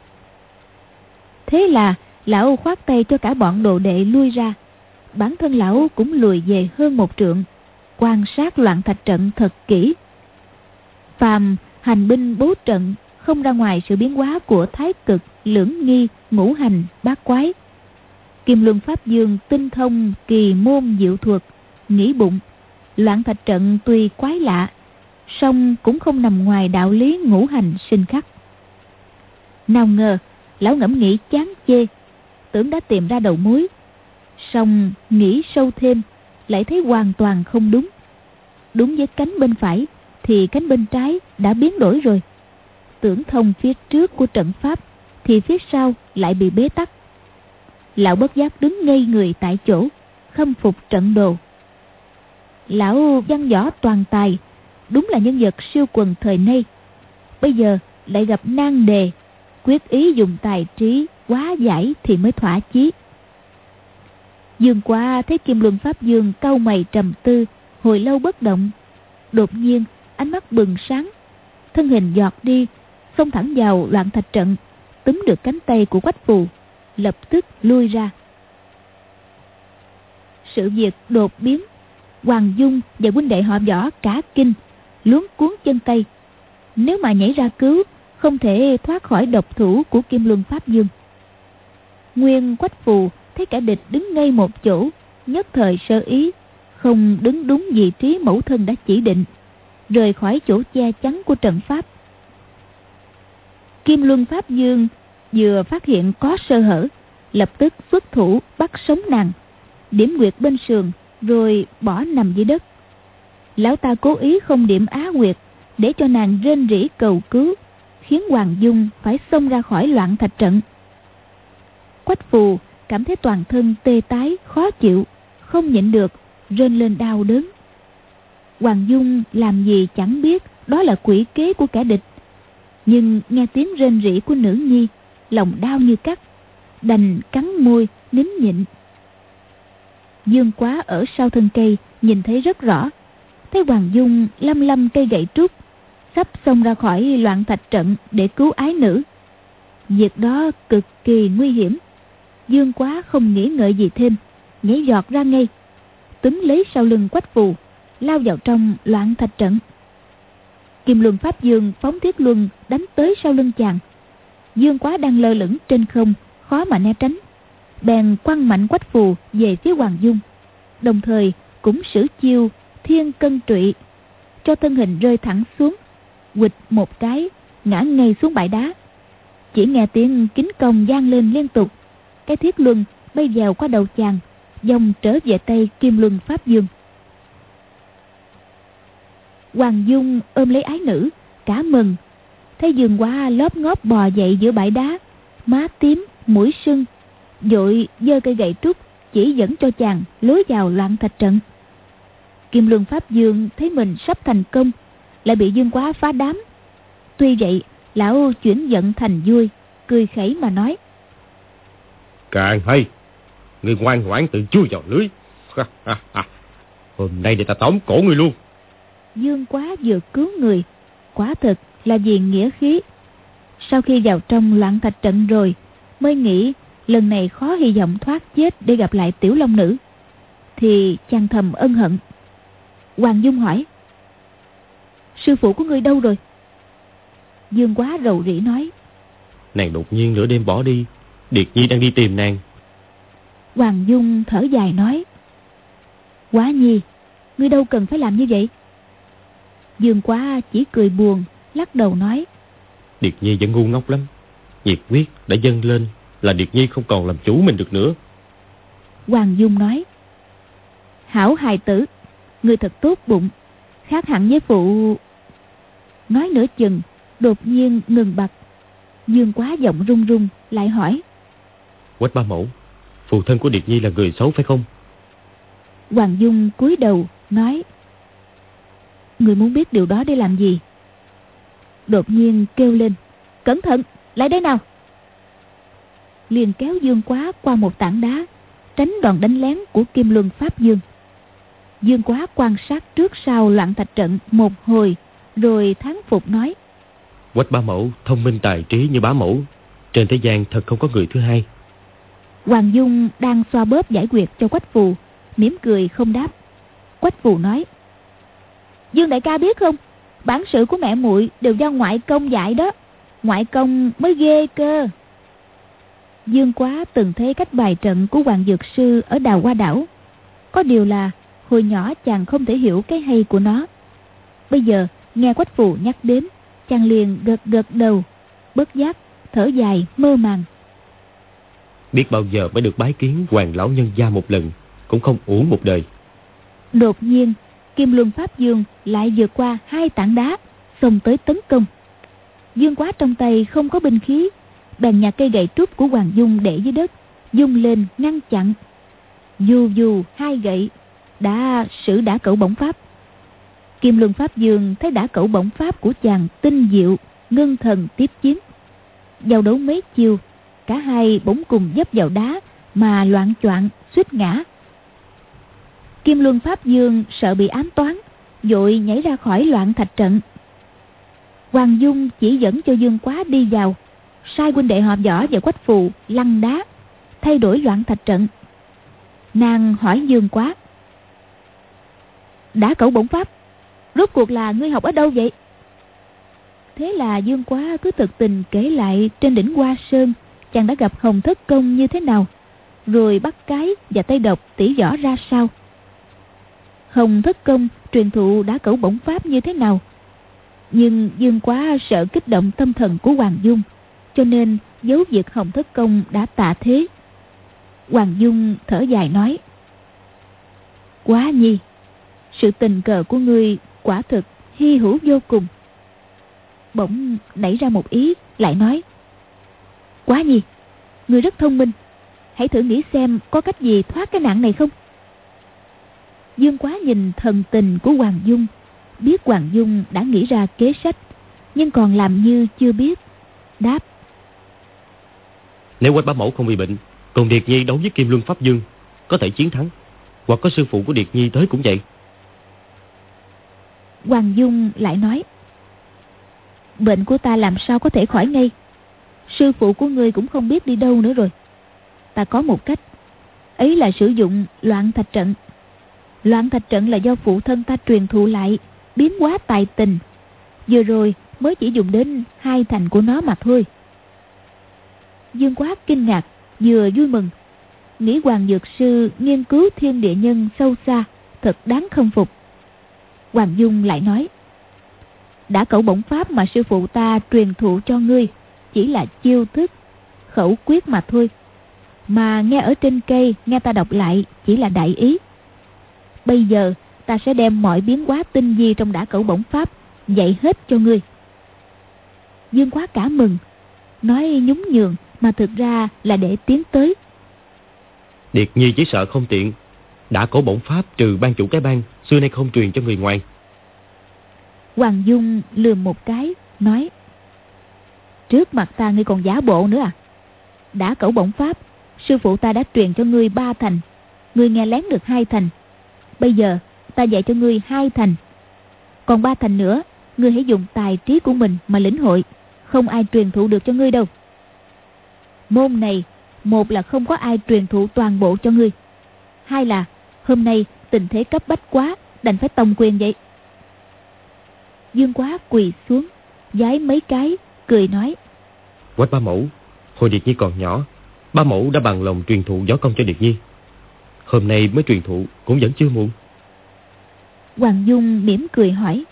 Thế là lão khoát tay cho cả bọn đồ đệ lui ra. Bản thân lão cũng lùi về hơn một trượng, quan sát loạn thạch trận thật kỹ. Phàm hành binh bố trận không ra ngoài sự biến hóa của thái cực, lưỡng nghi, ngũ hành, bát quái. Kim Luân Pháp Dương tinh thông kỳ môn diệu thuật, nghĩ bụng loạn thạch trận tuy quái lạ, song cũng không nằm ngoài đạo lý ngũ hành sinh khắc. Nào ngờ lão ngẫm nghĩ chán chê, tưởng đã tìm ra đầu mối, song nghĩ sâu thêm lại thấy hoàn toàn không đúng. Đúng với cánh bên phải thì cánh bên trái đã biến đổi rồi. Tưởng thông phía trước của trận pháp thì phía sau lại bị bế tắc. Lão bất giác đứng ngây người tại chỗ, khâm phục trận đồ. Lão văn võ toàn tài, đúng là nhân vật siêu quần thời nay. Bây giờ lại gặp nan đề, quyết ý dùng tài trí hóa giải thì mới thỏa chí. Dương Quá thấy Kim Luân Pháp Dương cau mày trầm tư, hồi lâu bất động. Đột nhiên ánh mắt bừng sáng, thân hình giọt đi, xông thẳng vào loạn thạch trận, túm được cánh tay của Quách Phù, lập tức lui ra. Sự việc đột biến, Hoàng Dung và huynh đệ họ Võ cả kinh, luống cuống chân tay. Nếu mà nhảy ra cứu, không thể thoát khỏi độc thủ của Kim Luân Pháp Dương. Nguyên Quách Phù thấy cả địch đứng ngay một chỗ, nhất thời sơ ý, không đứng đúng vị trí mẫu thân đã chỉ định, rời khỏi chỗ che chắn của trận pháp. Kim Luân Pháp Dương vừa phát hiện có sơ hở, lập tức xuất thủ bắt sống nàng, điểm nguyệt bên sườn, rồi bỏ nằm dưới đất. Lão ta cố ý không điểm á nguyệt, để cho nàng rên rỉ cầu cứu, khiến Hoàng Dung phải xông ra khỏi loạn thạch trận. Quách Phù cảm thấy toàn thân tê tái khó chịu, không nhịn được rên lên đau đớn. Hoàng Dung làm gì chẳng biết đó là quỷ kế của kẻ địch, nhưng nghe tiếng rên rỉ của nữ nhi, lòng đau như cắt, đành cắn môi nín nhịn. Dương Quá ở sau thân cây nhìn thấy rất rõ, thấy Hoàng Dung lăm lăm cây gậy trúc, sắp xông ra khỏi loạn thạch trận để cứu ái nữ. Việc đó cực kỳ nguy hiểm. Dương Quá không nghĩ ngợi gì thêm, nhảy giọt ra ngay, túm lấy sau lưng Quách Phù, lao vào trong loạn thạch trận. Kim Luân Pháp Dương phóng thiết luân đánh tới sau lưng chàng. Dương Quá đang lơ lửng trên không, khó mà né tránh, bèn quăng mạnh Quách Phù về phía Hoàng Dung, đồng thời cũng sử chiêu thiên cân trụy, cho thân hình rơi thẳng xuống, quịch một cái ngã ngay xuống bãi đá. Chỉ nghe tiếng kính công vang lên liên tục, cái thiết luân bay vào qua đầu chàng, vòng trở về tay Kim Luân Pháp Dương. Hoàng Dung ôm lấy ái nữ, cả mừng. Thấy Dương Quá lóp ngóp bò dậy giữa bãi đá, má tím, mũi sưng, vội giơ cây gậy trúc chỉ dẫn cho chàng lối vào loạn thạch trận. Kim Luân Pháp Dương thấy mình sắp thành công, lại bị Dương Quá phá đám. Tuy vậy, lão chuyển giận thành vui, cười khẩy mà nói: Càng hay, người ngoan ngoãn tự chui vào lưới. Hôm nay để ta tóm cổ người luôn. Dương Quá vừa cứu người, quả thực là vì nghĩa khí. Sau khi vào trong loạn thạch trận rồi, mới nghĩ lần này khó hy vọng thoát chết để gặp lại Tiểu Long Nữ, thì chàng thầm ân hận. Hoàng Dung hỏi: Sư phụ của ngươi đâu rồi? Dương Quá rầu rĩ nói: Nàng đột nhiên nửa đêm bỏ đi, Điệt Nhi đang đi tìm nàng. Hoàng Dung thở dài nói: Quá Nhi, ngươi đâu cần phải làm như vậy. Dương Quá chỉ cười buồn, lắc đầu nói: Điệt Nhi vẫn ngu ngốc lắm. Nhiệt huyết đã dâng lên là Điệt Nhi không còn làm chủ mình được nữa. Hoàng Dung nói: Hảo hài tử, ngươi thật tốt bụng, khác hẳn với phụ. Nói nửa chừng, đột nhiên ngừng bặt. Dương Quá giọng run run lại hỏi: Quách Ba Mẫu, phụ thân của Điệt Nhi là người xấu phải không? Hoàng Dung cúi đầu nói: Người muốn biết điều đó để làm gì? Đột nhiên kêu lên: Cẩn thận, lại đây nào! Liền kéo Dương Quá qua một tảng đá, tránh đòn đánh lén của Kim Luân Pháp Dương. Dương Quá quan sát trước sau loạn thạch trận một hồi, rồi thán phục nói: Quách bá mẫu thông minh tài trí như bá mẫu, trên thế gian thật không có người thứ hai. Hoàng Dung đang xoa bóp giải quyết cho Quách Phù, mỉm cười không đáp. Quách Phù nói: Dương đại ca biết không, bản sự của mẹ muội đều do ngoại công dạy đó, ngoại công mới ghê cơ. Dương Quá từng thấy cách bài trận của Hoàng Dược Sư ở Đào Hoa Đảo, có điều là hồi nhỏ chàng không thể hiểu cái hay của nó. Bây giờ nghe Quách Phù nhắc đến, chàng liền gật gật đầu, bất giác thở dài mơ màng. Biết bao giờ mới được bái kiến Hoàng lão nhân gia một lần, cũng không uổng một đời. Đột nhiên Kim Luân Pháp Dương lại vượt qua hai tảng đá, xông tới tấn công. Dương Quá trong tay không có binh khí, bèn nhặt cây gậy trúc của Hoàng Dung để dưới đất, dung lên ngăn chặn. Dù dù hai gậy đã sử đả cẩu bổng pháp. Kim Luân Pháp Dương thấy đả cẩu bổng pháp của chàng tinh diệu, ngưng thần tiếp chiến. Giao đấu mấy chiêu, cả hai bỗng cùng dấp vào đá mà loạng choạng suýt ngã. Kim Luân Pháp Dương sợ bị ám toán, vội nhảy ra khỏi loạn thạch trận. Hoàng Dung chỉ dẫn cho Dương Quá đi vào, sai huynh đệ họ Võ và Quách Phù lăn đá, thay đổi loạn thạch trận. Nàng hỏi Dương Quá: Đả cẩu bổng pháp, rốt cuộc là ngươi học ở đâu vậy? Thế là Dương Quá cứ thực tình kể lại trên đỉnh Hoa Sơn chàng đã gặp Hồng Thất Công như thế nào, rồi Bắt Cái và Tây Độc tỉ võ ra sao. Hồng Thất Công truyền thụ đả cẩu bổng pháp như thế nào. Nhưng Dương Quá sợ kích động tâm thần của Hoàng Dung, cho nên giấu việc Hồng Thất Công đã tạ thế. Hoàng Dung thở dài nói: Quá nhi, sự tình cờ của ngươi quả thực hy hữu vô cùng. Bỗng nảy ra một ý, lại nói: Quá nhi, ngươi rất thông minh, hãy thử nghĩ xem có cách gì thoát cái nạn này không. Dương Quá nhìn thần tình của Hoàng Dung, biết Hoàng Dung đã nghĩ ra kế sách, nhưng còn làm như chưa biết, đáp: Nếu Quách bá mẫu không bị bệnh, cùng Điệt Nhi đấu với Kim Luân Pháp Dương, có thể chiến thắng, hoặc có sư phụ của Điệt Nhi tới cũng vậy. Hoàng Dung lại nói: Bệnh của ta làm sao có thể khỏi ngay, sư phụ của ngươi cũng không biết đi đâu nữa rồi. Ta có một cách, ấy là sử dụng loạn thạch trận. Loạn thạch trận là do phụ thân ta truyền thụ lại, biến hóa tài tình. Vừa rồi mới chỉ dùng đến hai thành của nó mà thôi. Dương Quá kinh ngạc vừa vui mừng, nghĩ Hoàng Dược Sư nghiên cứu thiên địa nhân sâu xa, thật đáng khâm phục. Hoàng Dung lại nói: Đả cẩu bổng pháp mà sư phụ ta truyền thụ cho ngươi chỉ là chiêu thức, khẩu quyết mà thôi, mà nghe ở trên cây nghe ta đọc lại chỉ là đại ý. Bây giờ ta sẽ đem mọi biến hóa tinh vi trong đả cẩu bổng pháp dạy hết cho ngươi. Dương Quá cả mừng, nói nhún nhường mà thực ra là để tiến tới. Điệt Nhi chỉ sợ không tiện, đả cẩu bổng pháp trừ ban chủ cái bang xưa nay không truyền cho người ngoài. Hoàng Dung lườm một cái, nói: Trước mặt ta ngươi còn giả bộ nữa à? Đả cẩu bổng pháp sư phụ ta đã truyền cho ngươi ba thành, ngươi nghe lén được hai thành. Bây giờ ta dạy cho ngươi hai thành, còn ba thành nữa ngươi hãy dùng tài trí của mình mà lĩnh hội, không ai truyền thụ được cho ngươi đâu. Môn này, một là không có ai truyền thụ toàn bộ cho ngươi, hai là hôm nay tình thế cấp bách quá, đành phải tòng quyền vậy. Dương Quá quỳ xuống, vái mấy cái, cười nói: Quách bá mẫu, hồi Điệt Nhi còn nhỏ, bá mẫu đã bằng lòng truyền thụ võ công cho Điệt Nhi. Hôm nay mới truyền thụ cũng vẫn chưa muộn. Hoàng Dung mỉm cười hỏi: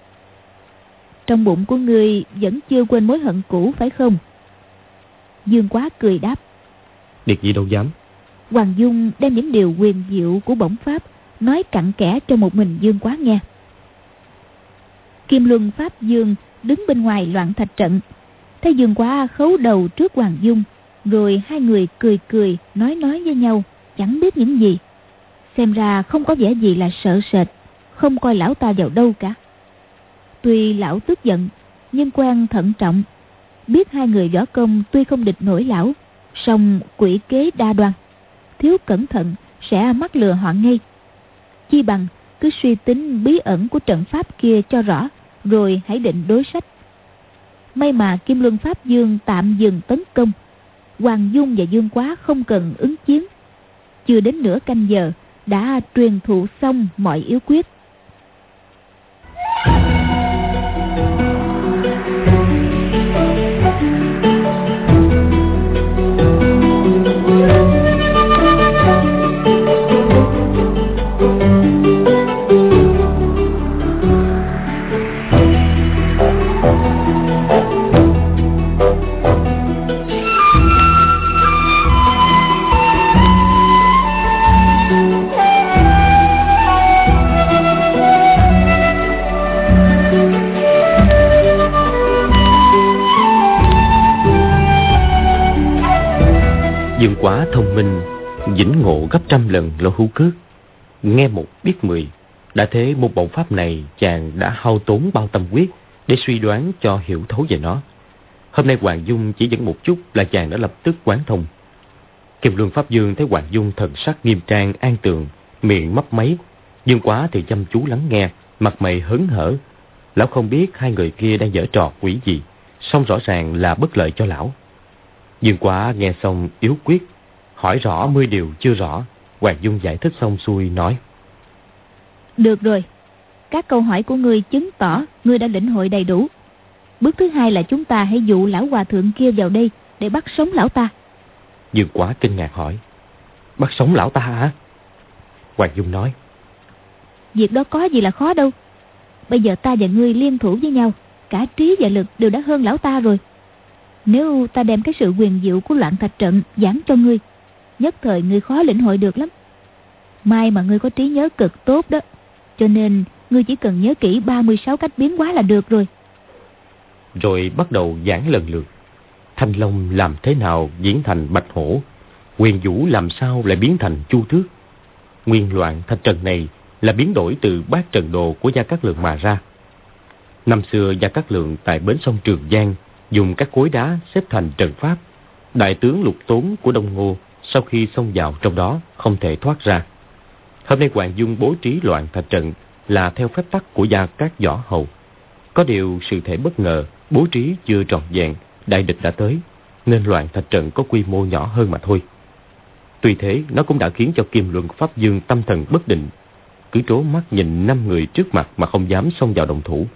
Trong bụng của ngươi vẫn chưa quên mối hận cũ phải không? Dương Quá cười đáp: Điệt Nhi đâu dám. Hoàng Dung đem những điều huyền diệu của bổng pháp nói cặn kẽ cho một mình Dương Quá nghe. Kim Luân Pháp Dương đứng bên ngoài loạn thạch trận, thấy Dương Quá khấu đầu trước Hoàng Dung, rồi hai người cười cười nói nói với nhau, chẳng biết những gì. Xem ra không có vẻ gì là sợ sệt, không coi lão ta vào đâu cả. Tuy lão tức giận, nhưng quen thận trọng, biết hai người võ công tuy không địch nổi lão, song quỷ kế đa đoan, thiếu cẩn thận sẽ mắc lừa họ ngay. Chi bằng cứ suy tính bí ẩn của trận pháp kia cho rõ, rồi hãy định đối sách. May mà Kim Luân Pháp Dương tạm dừng tấn công. Hoàng Dung và Dương Quá không cần ứng chiến. Chưa đến nửa canh giờ đã truyền thụ xong mọi yếu quyết. Dương Quá thông minh, vĩnh ngộ gấp trăm lần Lỗ Hữu Cước. Nghe một biết mười. Đã thế một bộ pháp này chàng đã hao tốn bao tâm huyết để suy đoán cho hiểu thấu về nó. Hôm nay Hoàng Dung chỉ dẫn một chút là chàng đã lập tức quán thông. Kim Luân Pháp Dương thấy Hoàng Dung thần sắc nghiêm trang an tường, miệng mấp máy. Dương Quá thì chăm chú lắng nghe, mặt mày hớn hở. Lão không biết hai người kia đang giở trò quỷ gì, song rõ ràng là bất lợi cho lão. Dương Quá nghe xong yếu quyết, hỏi rõ mươi điều chưa rõ. Hoàng Dung giải thích xong xuôi nói: Được rồi, các câu hỏi của ngươi chứng tỏ ngươi đã lĩnh hội đầy đủ. Bước thứ hai là chúng ta hãy dụ lão hòa thượng kia vào đây để bắt sống lão ta. Dương Quá kinh ngạc hỏi: Bắt sống lão ta hả? Hoàng Dung nói: Việc đó có gì là khó đâu. Bây giờ ta và ngươi liên thủ với nhau, cả trí và lực đều đã hơn lão ta rồi. Nếu ta đem cái sự quyền diệu của Loạn Thạch Trận giảng cho ngươi, nhất thời ngươi khó lĩnh hội được lắm. May mà ngươi có trí nhớ cực tốt đó, cho nên ngươi chỉ cần nhớ kỹ ba mươi sáu cách biến hóa là được rồi. Rồi bắt đầu giảng lần lượt. Thanh Long làm thế nào diễn thành Bạch Hổ, Huyền Vũ làm sao lại biến thành Chu Tước. Nguyên Loạn Thạch Trận này là biến đổi từ bát trận đồ của Gia Cát Lượng mà ra. Năm xưa Gia Cát Lượng tại bến sông Trường Giang dùng các khối đá xếp thành trận pháp. Đại tướng Lục Tốn của Đông Ngô sau khi xông vào trong đó không thể thoát ra. Hôm nay Hoàng Dung bố trí Loạn Thạch Trận là theo phép tắc của Gia Cát Võ Hầu. Có điều sự thể bất ngờ, bố trí chưa trọn vẹn, đại địch đã tới, nên Loạn Thạch Trận có quy mô nhỏ hơn mà thôi. Tuy thế, nó cũng đã khiến cho Kim Luân Pháp Dương tâm thần bất định, cứ trố mắt nhìn năm người trước mặt mà không dám xông vào đồng thủ.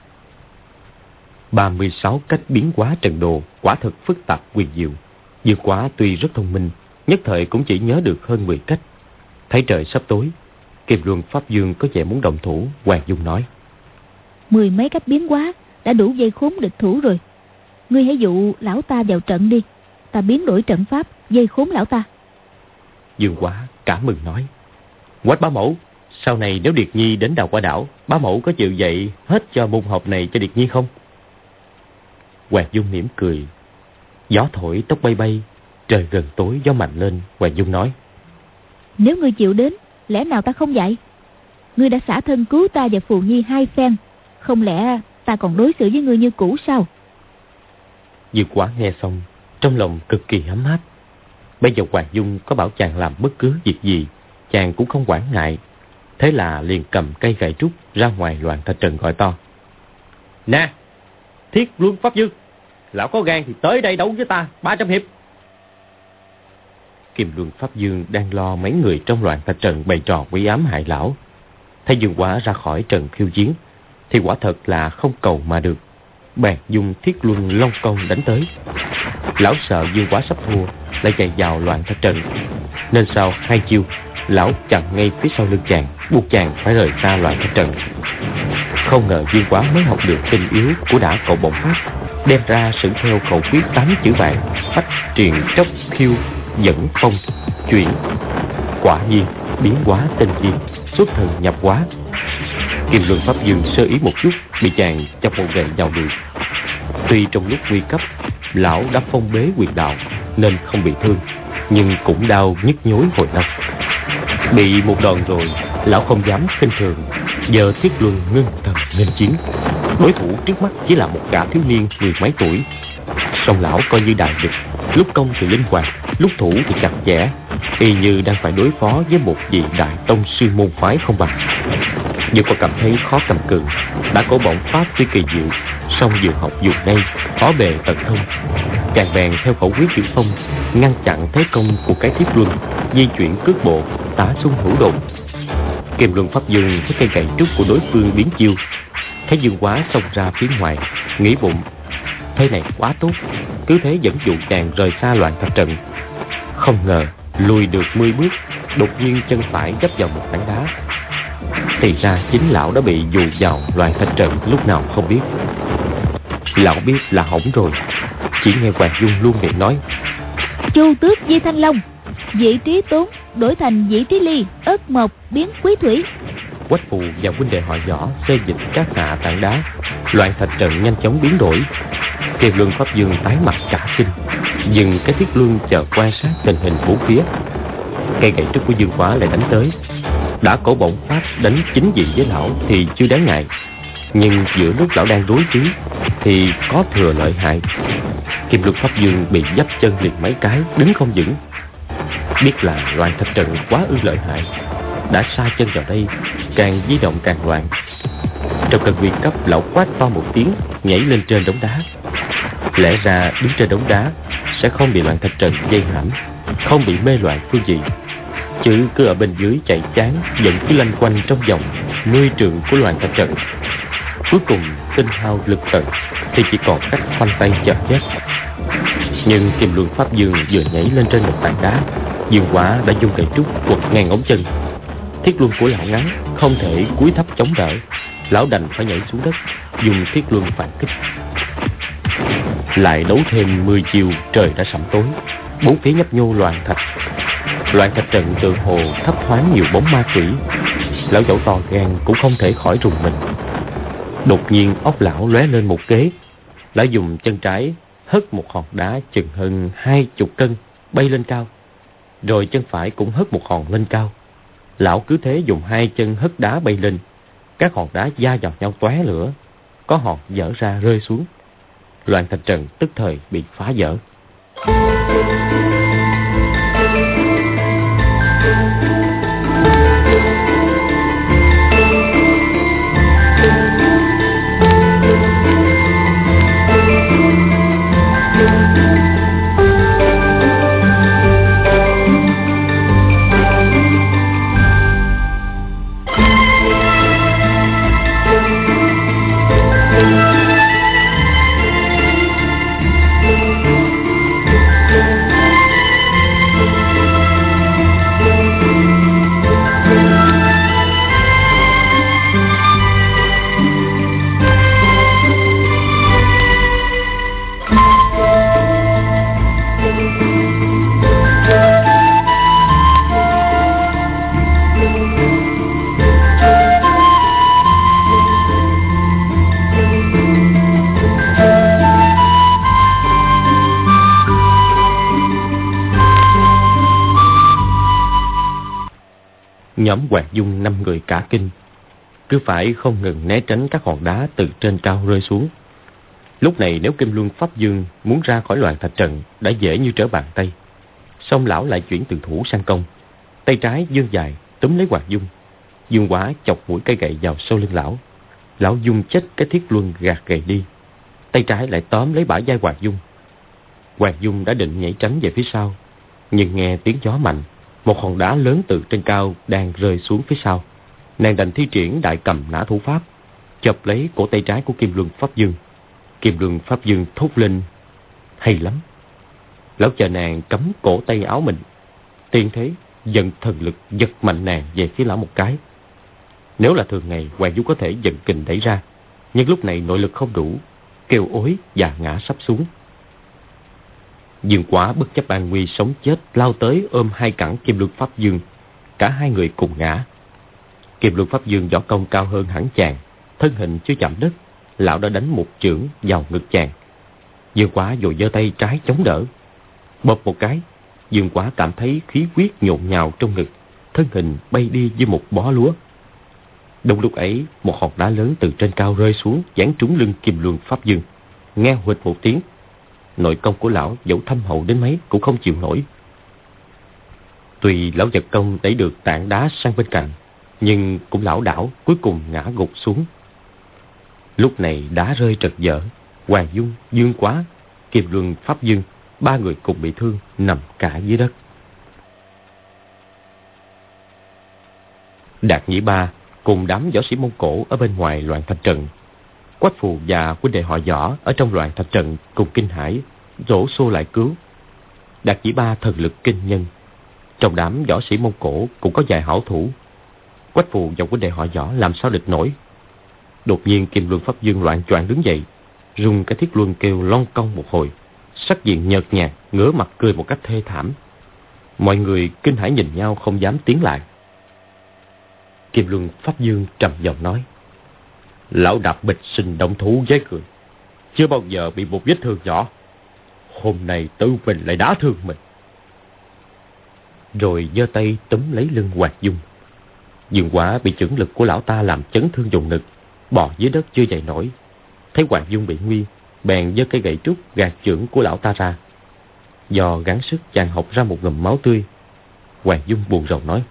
ba mươi sáu cách biến hóa trận đồ quả thật phức tạp huyền diệu. Dương Quá tuy rất thông minh, nhất thời cũng chỉ nhớ được hơn mười cách. Thấy trời sắp tối, Kim Luân Pháp Dương có vẻ muốn động thủ. Hoàng Dung nói: Mười mấy cách biến hóa đã đủ dây khốn địch thủ rồi. Ngươi hãy dụ lão ta vào trận đi, ta biến đổi trận pháp dây khốn lão ta. Dương Quá cảm mừng nói: Quách bá mẫu, sau này nếu Điệt Nhi đến Đào Quả Đảo, bá mẫu có chịu dạy hết cho môn học này cho Điệt Nhi không? Hoàng Dung mỉm cười. Gió thổi tóc bay bay, trời gần tối gió mạnh lên. Hoàng Dung nói: Nếu ngươi chịu đến, lẽ nào ta không dạy? Ngươi đã xả thân cứu ta và Phù Nhi hai phen, không lẽ ta còn đối xử với ngươi như cũ sao? Dương Quá nghe xong, trong lòng cực kỳ ấm áp. Bây giờ Hoàng Dung có bảo chàng làm bất cứ việc gì, chàng cũng không quản ngại. Thế là liền cầm cây gậy trúc ra ngoài Loạn Thạch Trận gọi to: Nè, Thiết Luân Pháp Dương, lão có gan thì tới đây đấu với ta ba trăm hiệp. Kim Luân Pháp Dương đang lo mấy người trong Loạn Thạch Trận bày trò quỷ ám hại lão. Thấy Dương Quá ra khỏi trận khiêu chiến thì quả thật là không cầu mà được, bèn dùng Thiết Luân Long Công đánh tới. Lão sợ Dương Quá sắp thua, lại chạy vào Loạn Thạch Trận, nên sau hai chiêu lão chặn ngay phía sau lưng chàng, buộc chàng phải rời xa Loạn Thạch Trận. Không ngờ Dương Quá mới học được tinh yếu của đả cậu bổng pháp, đem ra sử theo khẩu quyết tám chữ vàng: phách truyền trốc khiêu dẫn phong chuyển. Quả nhiên biến hóa tinh vi, xuất thần nhập hóa. Kim Luân Pháp Dương sơ ý một chút, bị chàng chọc một gậy vào người. Tuy trong lúc nguy cấp lão đã phong bế quyền đạo nên không bị thương, nhưng cũng đau nhức nhối hồi lâu. Bị một đòn rồi, lão không dám khinh thường, giờ Thiết Luân ngưng thần nghênh chiến. Đối thủ trước mắt chỉ là một gã thiếu niên mười mấy tuổi, song lão coi như đại địch, lúc công thì linh hoạt, lúc thủ thì chặt chẽ, y như đang phải đối phó với một vị đại tông sư môn phái không bằng. Nhưng cô cảm thấy khó cầm cự. Đã cổ bổng pháp tuy kỳ diệu, song vừa học dùng đây khó bề tận thông. Càng bèn theo khẩu quyết chữ phong, ngăn chặn thế công của cái thiết luân, di chuyển cước bộ, tả xung hữu đột. Kim luân pháp dương với cây gậy trúc của đối phương biến chiêu, thấy Dương Quá xông ra phía ngoài, nghĩ bụng thế này quá tốt, cứ thế dẫn dụ chàng rời xa loạn thạch trận. Không ngờ lùi được mười bước, đột nhiên chân phải gấp vào một tảng đá. Thì ra chính lão đã bị dụ vào loạn thạch trận lúc nào không biết. Lão biết là hỏng rồi, chỉ nghe Hoàng Dung luôn miệng nói: Chu tước di thanh long, dĩ trí tốn đổi thành dĩ trí ly, ớt mộc biến quý thủy. Quách Phù và huynh đệ họ Võ xê dịch các hạ tảng đá, loạn thạch trận nhanh chóng biến đổi. Kim luân pháp dương tái mặt cả kinh, dừng cái thiết luân chờ quan sát tình hình bốn phía. Cây gậy trúc của Dương Quá lại đánh tới. Đã cổ bổng pháp đánh chính diện với lão thì chưa đáng ngại, nhưng giữa lúc lão đang đối trí thì có thừa lợi hại. Kim luân pháp dương bị dấp chân liệt mấy cái, đứng không vững. Biết là loạn thạch trận quá ư lợi hại, đã sa chân vào đây, càng di động càng loạn. Trong cơn nguy cấp, lão quát to một tiếng, nhảy lên trên đống đá. Lẽ ra đứng trên đống đá sẽ không bị loạn thạch trận dây hãm, không bị mê loạn phương vị, chứ cứ ở bên dưới chạy chán, vẫn cứ lanh quanh trong vòng mươi trượng của loạn thạch trận. Cuối cùng tinh hao lực tận thì chỉ còn cách khoanh tay chờ chết. Nhưng Kim luân pháp dương vừa nhảy lên trên một tảng đá, Dương Quá đã dùng gậy trúc quật ngang ống chân. Thiết luân của lão ngắn, không thể cúi thấp chống đỡ, lão đành phải nhảy xuống đất, dùng thiết luân phản kích. Lại đấu thêm mười chiều, trời đã sẩm tối, bốn phía nhấp nhô loạn thạch. Loạn thạch trận tự hồ thấp thoáng nhiều bóng ma quỷ. Lão dẫu to gan cũng không thể khỏi rùng mình. Đột nhiên óc lão lóe lên một kế. Lão dùng chân trái hất một hòn đá chừng hơn hai chục cân bay lên cao, rồi chân phải cũng hất một hòn lên cao. Lão cứ thế dùng hai chân hất đá bay lên. Các hòn đá va vào nhau tóe lửa, có hòn vỡ ra rơi xuống. Loạn thạch trận tức thời bị phá vỡ. Nhóm Hoàng Dung năm người cả kinh, cứ phải không ngừng né tránh các hòn đá từ trên cao rơi xuống. Lúc này nếu Kim luân pháp dương muốn ra khỏi loạn thạch trận đã dễ như trở bàn tay. Song lão lại chuyển từ thủ sang công, tay trái giương dài túm lấy Hoàng Dung. Dương Quá chọc mũi cây gậy vào sau lưng lão. Lão dung chết cái thiết luân gạt gậy đi, tay trái lại tóm lấy bả vai Hoàng Dung. Hoàng Dung đã định nhảy tránh về phía sau, nhưng nghe tiếng gió mạnh, một hòn đá lớn từ trên cao đang rơi xuống phía sau. Nàng đành thi triển đại cầm nã thủ pháp, chộp lấy cổ tay trái của Kim luân pháp dương. Kim luân pháp dương thốt lên: hay lắm. Lão chờ nàng cắm cổ tay áo mình, tiên thế dần thần lực giật mạnh nàng về phía lão một cái. Nếu là thường ngày, Hoàng Dung có thể giận kình đẩy ra, nhưng lúc này nội lực không đủ, kêu ối và ngã sắp xuống. Dương Quá bất chấp an nguy sống chết lao tới ôm hai cẳng Kim luân pháp dương, cả hai người cùng ngã. Kim luân pháp dương võ công cao hơn hẳn chàng, thân hình chưa chạm đất, lão đã đánh một chưởng vào ngực chàng. Dương Quá vội giơ tay trái chống đỡ, bộp một cái, Dương Quá cảm thấy khí huyết nhộn nhào trong ngực, thân hình bay đi như một bó lúa. Đúng lúc ấy, một hòn đá lớn từ trên cao rơi xuống, giáng trúng lưng Kim luân pháp dương. Nghe huỵch một tiếng, nội công của lão dẫu thâm hậu đến mấy cũng không chịu nổi. Tuy lão vật công đẩy được tảng đá sang bên cạnh, nhưng cũng lảo đảo cuối cùng ngã gục xuống. Lúc này đá rơi trật dở, Hoàng Dung, Dương Quá, Kim Luân, Pháp Dương, ba người cùng bị thương nằm cả dưới đất. Đạt Nhĩ Ba cùng đám võ sĩ Mông Cổ ở bên ngoài loạn thạch trận. Quách Phù và huynh đệ họ Võ ở trong loạn thạch trận cùng kinh hãi rổ xô lại cứu. Đạt Nhĩ Ba thần lực kinh nhân, trong đám võ sĩ Mông Cổ cũng có vài hảo thủ. Quách Phù và huynh đệ họ Võ làm sao địch nổi. Đột nhiên Kim Luân, Pháp Dương loạn choạng đứng dậy, rung cái thiết luân kêu lon cong một hồi, sắc diện nhợt nhạt, ngửa mặt cười một cách thê thảm. Mọi người kinh hãi nhìn nhau không dám tiến lại. Kim Luân, Pháp Dương trầm giọng nói: Lão Đạp bịch sinh động thủ với người, chưa bao giờ bị một vết thương nhỏ, hôm nay tự mình lại đá thương mình. Rồi giơ tay túm lấy lưng Hoàng Dung. Dương Quá bị chưởng lực của lão ta làm chấn thương vùng ngực, bò dưới đất chưa dậy nổi. Thấy Hoàng Dung bị nguy, bèn giơ cây gậy trúc gạt chưởng của lão ta ra. Do gắng sức chàng học ra một ngụm máu tươi. Hoàng Dung buồn rầu nói: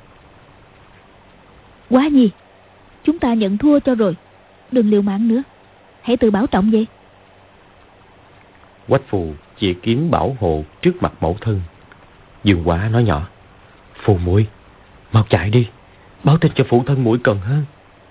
Quá Nhi, chúng ta nhận thua cho rồi, đừng liều mạng nữa, hãy tự bảo trọng vậy. Quách Phù chỉ kiếm bảo hộ trước mặt mẫu thân. Dương Quá nói nhỏ: Phù muội, mau chạy đi, báo tin cho phụ thân muội cần hơn.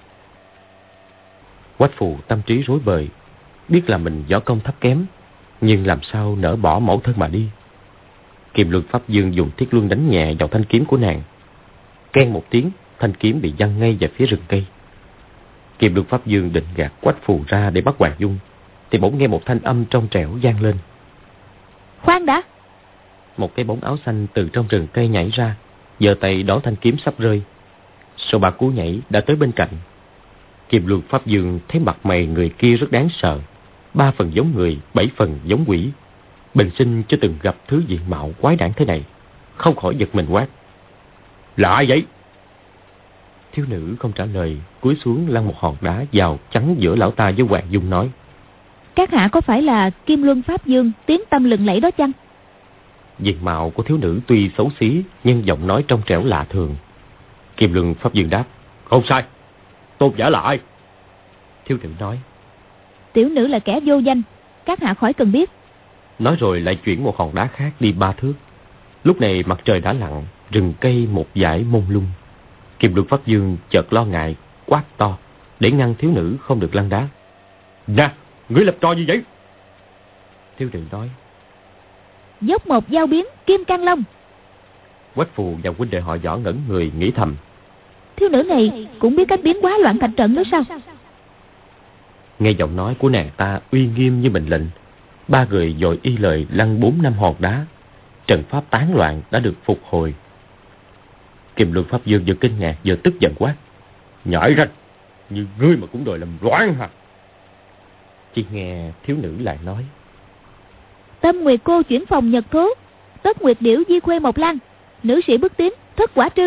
Quách Phù tâm trí rối bời, biết là mình võ công thấp kém, nhưng làm sao nỡ bỏ mẫu thân mà đi. Kim Luân, Pháp Dương dùng thiết luân đánh nhẹ vào thanh kiếm của nàng. Keng một tiếng, thanh kiếm bị văng ngay về phía rừng cây. Kim Luân, Pháp Dương định gạt Quách Phù ra để bắt Hoàng Dung, thì bỗng nghe một thanh âm trong trẻo vang lên: Khoan đã! Một cái bóng áo xanh từ trong rừng cây nhảy ra, giơ tay đón thanh kiếm sắp rơi. Sau ba cú nhảy đã tới bên cạnh. Kim Luân, Pháp Dương thấy mặt mày người kia rất đáng sợ, ba phần giống người, bảy phần giống quỷ. Bình sinh chưa từng gặp thứ diện mạo quái đản thế này, không khỏi giật mình quát: Là ai vậy? Thiếu nữ không trả lời, cúi xuống lăn một hòn đá vào chắn giữa lão ta với Hoàng Dung, nói: Các hạ có phải là Kim Luân, Pháp Dương tiếng tâm lừng lẫy đó chăng? Diện mạo của thiếu nữ tuy xấu xí, nhưng giọng nói trong trẻo lạ thường. Kim Luân, Pháp Dương đáp: Không sai. Tôn giả là ai? Thiếu nữ nói: Tiểu nữ là kẻ vô danh, các hạ khỏi cần biết. Nói rồi lại chuyển một hòn đá khác đi ba thước. Lúc này mặt trời đã lặn, rừng cây một dải mông lung. Kim Luân, Pháp Dương chợt lo ngại, quát to để ngăn thiếu nữ không được lăn đá: Nè, ngươi lập trò gì vậy? Thiếu nữ nói: Dốc một giao biến Kim Cang Long. Quách Phù và huynh đệ họ Võ ngẩn người nghĩ thầm: Thiếu nữ này cũng biết cách biến hóa loạn thạch trận nữa sao? Nghe giọng nói của nàng ta uy nghiêm như mệnh lệnh, ba người vội y lời lăn bốn năm hòn đá. Trận pháp tán loạn đã được phục hồi. Kim Luân, Pháp Dương vừa kinh ngạc vừa tức giận quát: Nhãi ranh, như ngươi mà cũng đòi làm loạn hả? Chỉ nghe thiếu nữ lại nói: Tâm Nguyệt cô chuyển phòng nhật thố, Tất Nguyệt điểu di khuê Mộc Lan, nữ sĩ bước tiến Thất Quả Trư.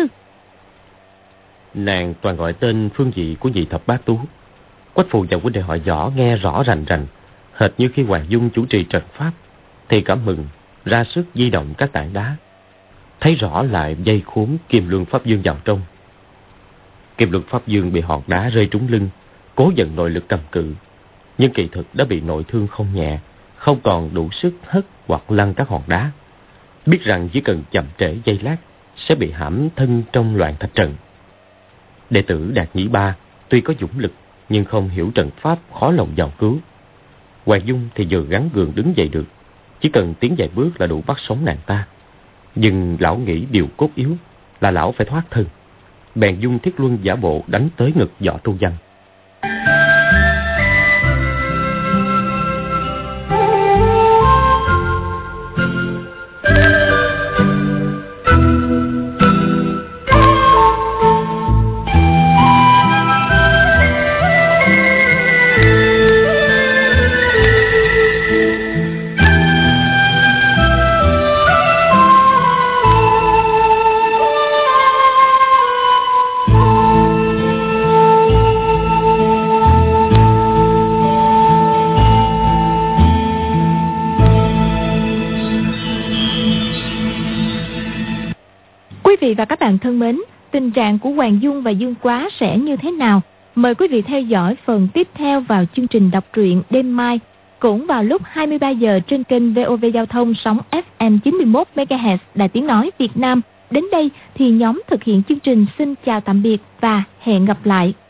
Nàng toàn gọi tên phương vị của vị thập bát tú. Quách Phù và huynh đệ họ Võ nghe rõ rành rành, hệt như khi Hoàng Dung chủ trì trận pháp, thì cảm mừng ra sức di động các tảng đá, thấy rõ lại dây khốn Kim Luân, Pháp Dương vào trong. Kim Luân, Pháp Dương bị hòn đá rơi trúng lưng, cố dần nội lực cầm cự, nhưng kỳ thực đã bị nội thương không nhẹ, không còn đủ sức hất hoặc lăn các hòn đá. Biết rằng chỉ cần chậm trễ giây lát sẽ bị hãm thân trong loạn thạch trận. Đệ tử Đạt Nhĩ Ba tuy có dũng lực nhưng không hiểu trận pháp, khó lòng vào cứu. Hoàng Dung thì vừa gắng gượng đứng dậy được, chỉ cần tiến vài bước là đủ bắt sống nàng ta. Nhưng lão nghĩ điều cốt yếu là lão phải thoát thân, bèn dung thiết luân giả bộ đánh tới ngực Võ Tu Văn. vị và các bạn thân mến, tình trạng của Hoàng Dung và Dương Quá sẽ như thế nào? Mời quý vị theo dõi phần tiếp theo vào chương trình đọc truyện đêm mai, cũng vào lúc hai mươi ba giờ trên kênh vê o vê Giao thông sóng ép em chín mươi mốt mê ga héc Đài Tiếng Nói Việt Nam. Đến đây thì nhóm thực hiện chương trình xin chào tạm biệt và hẹn gặp lại.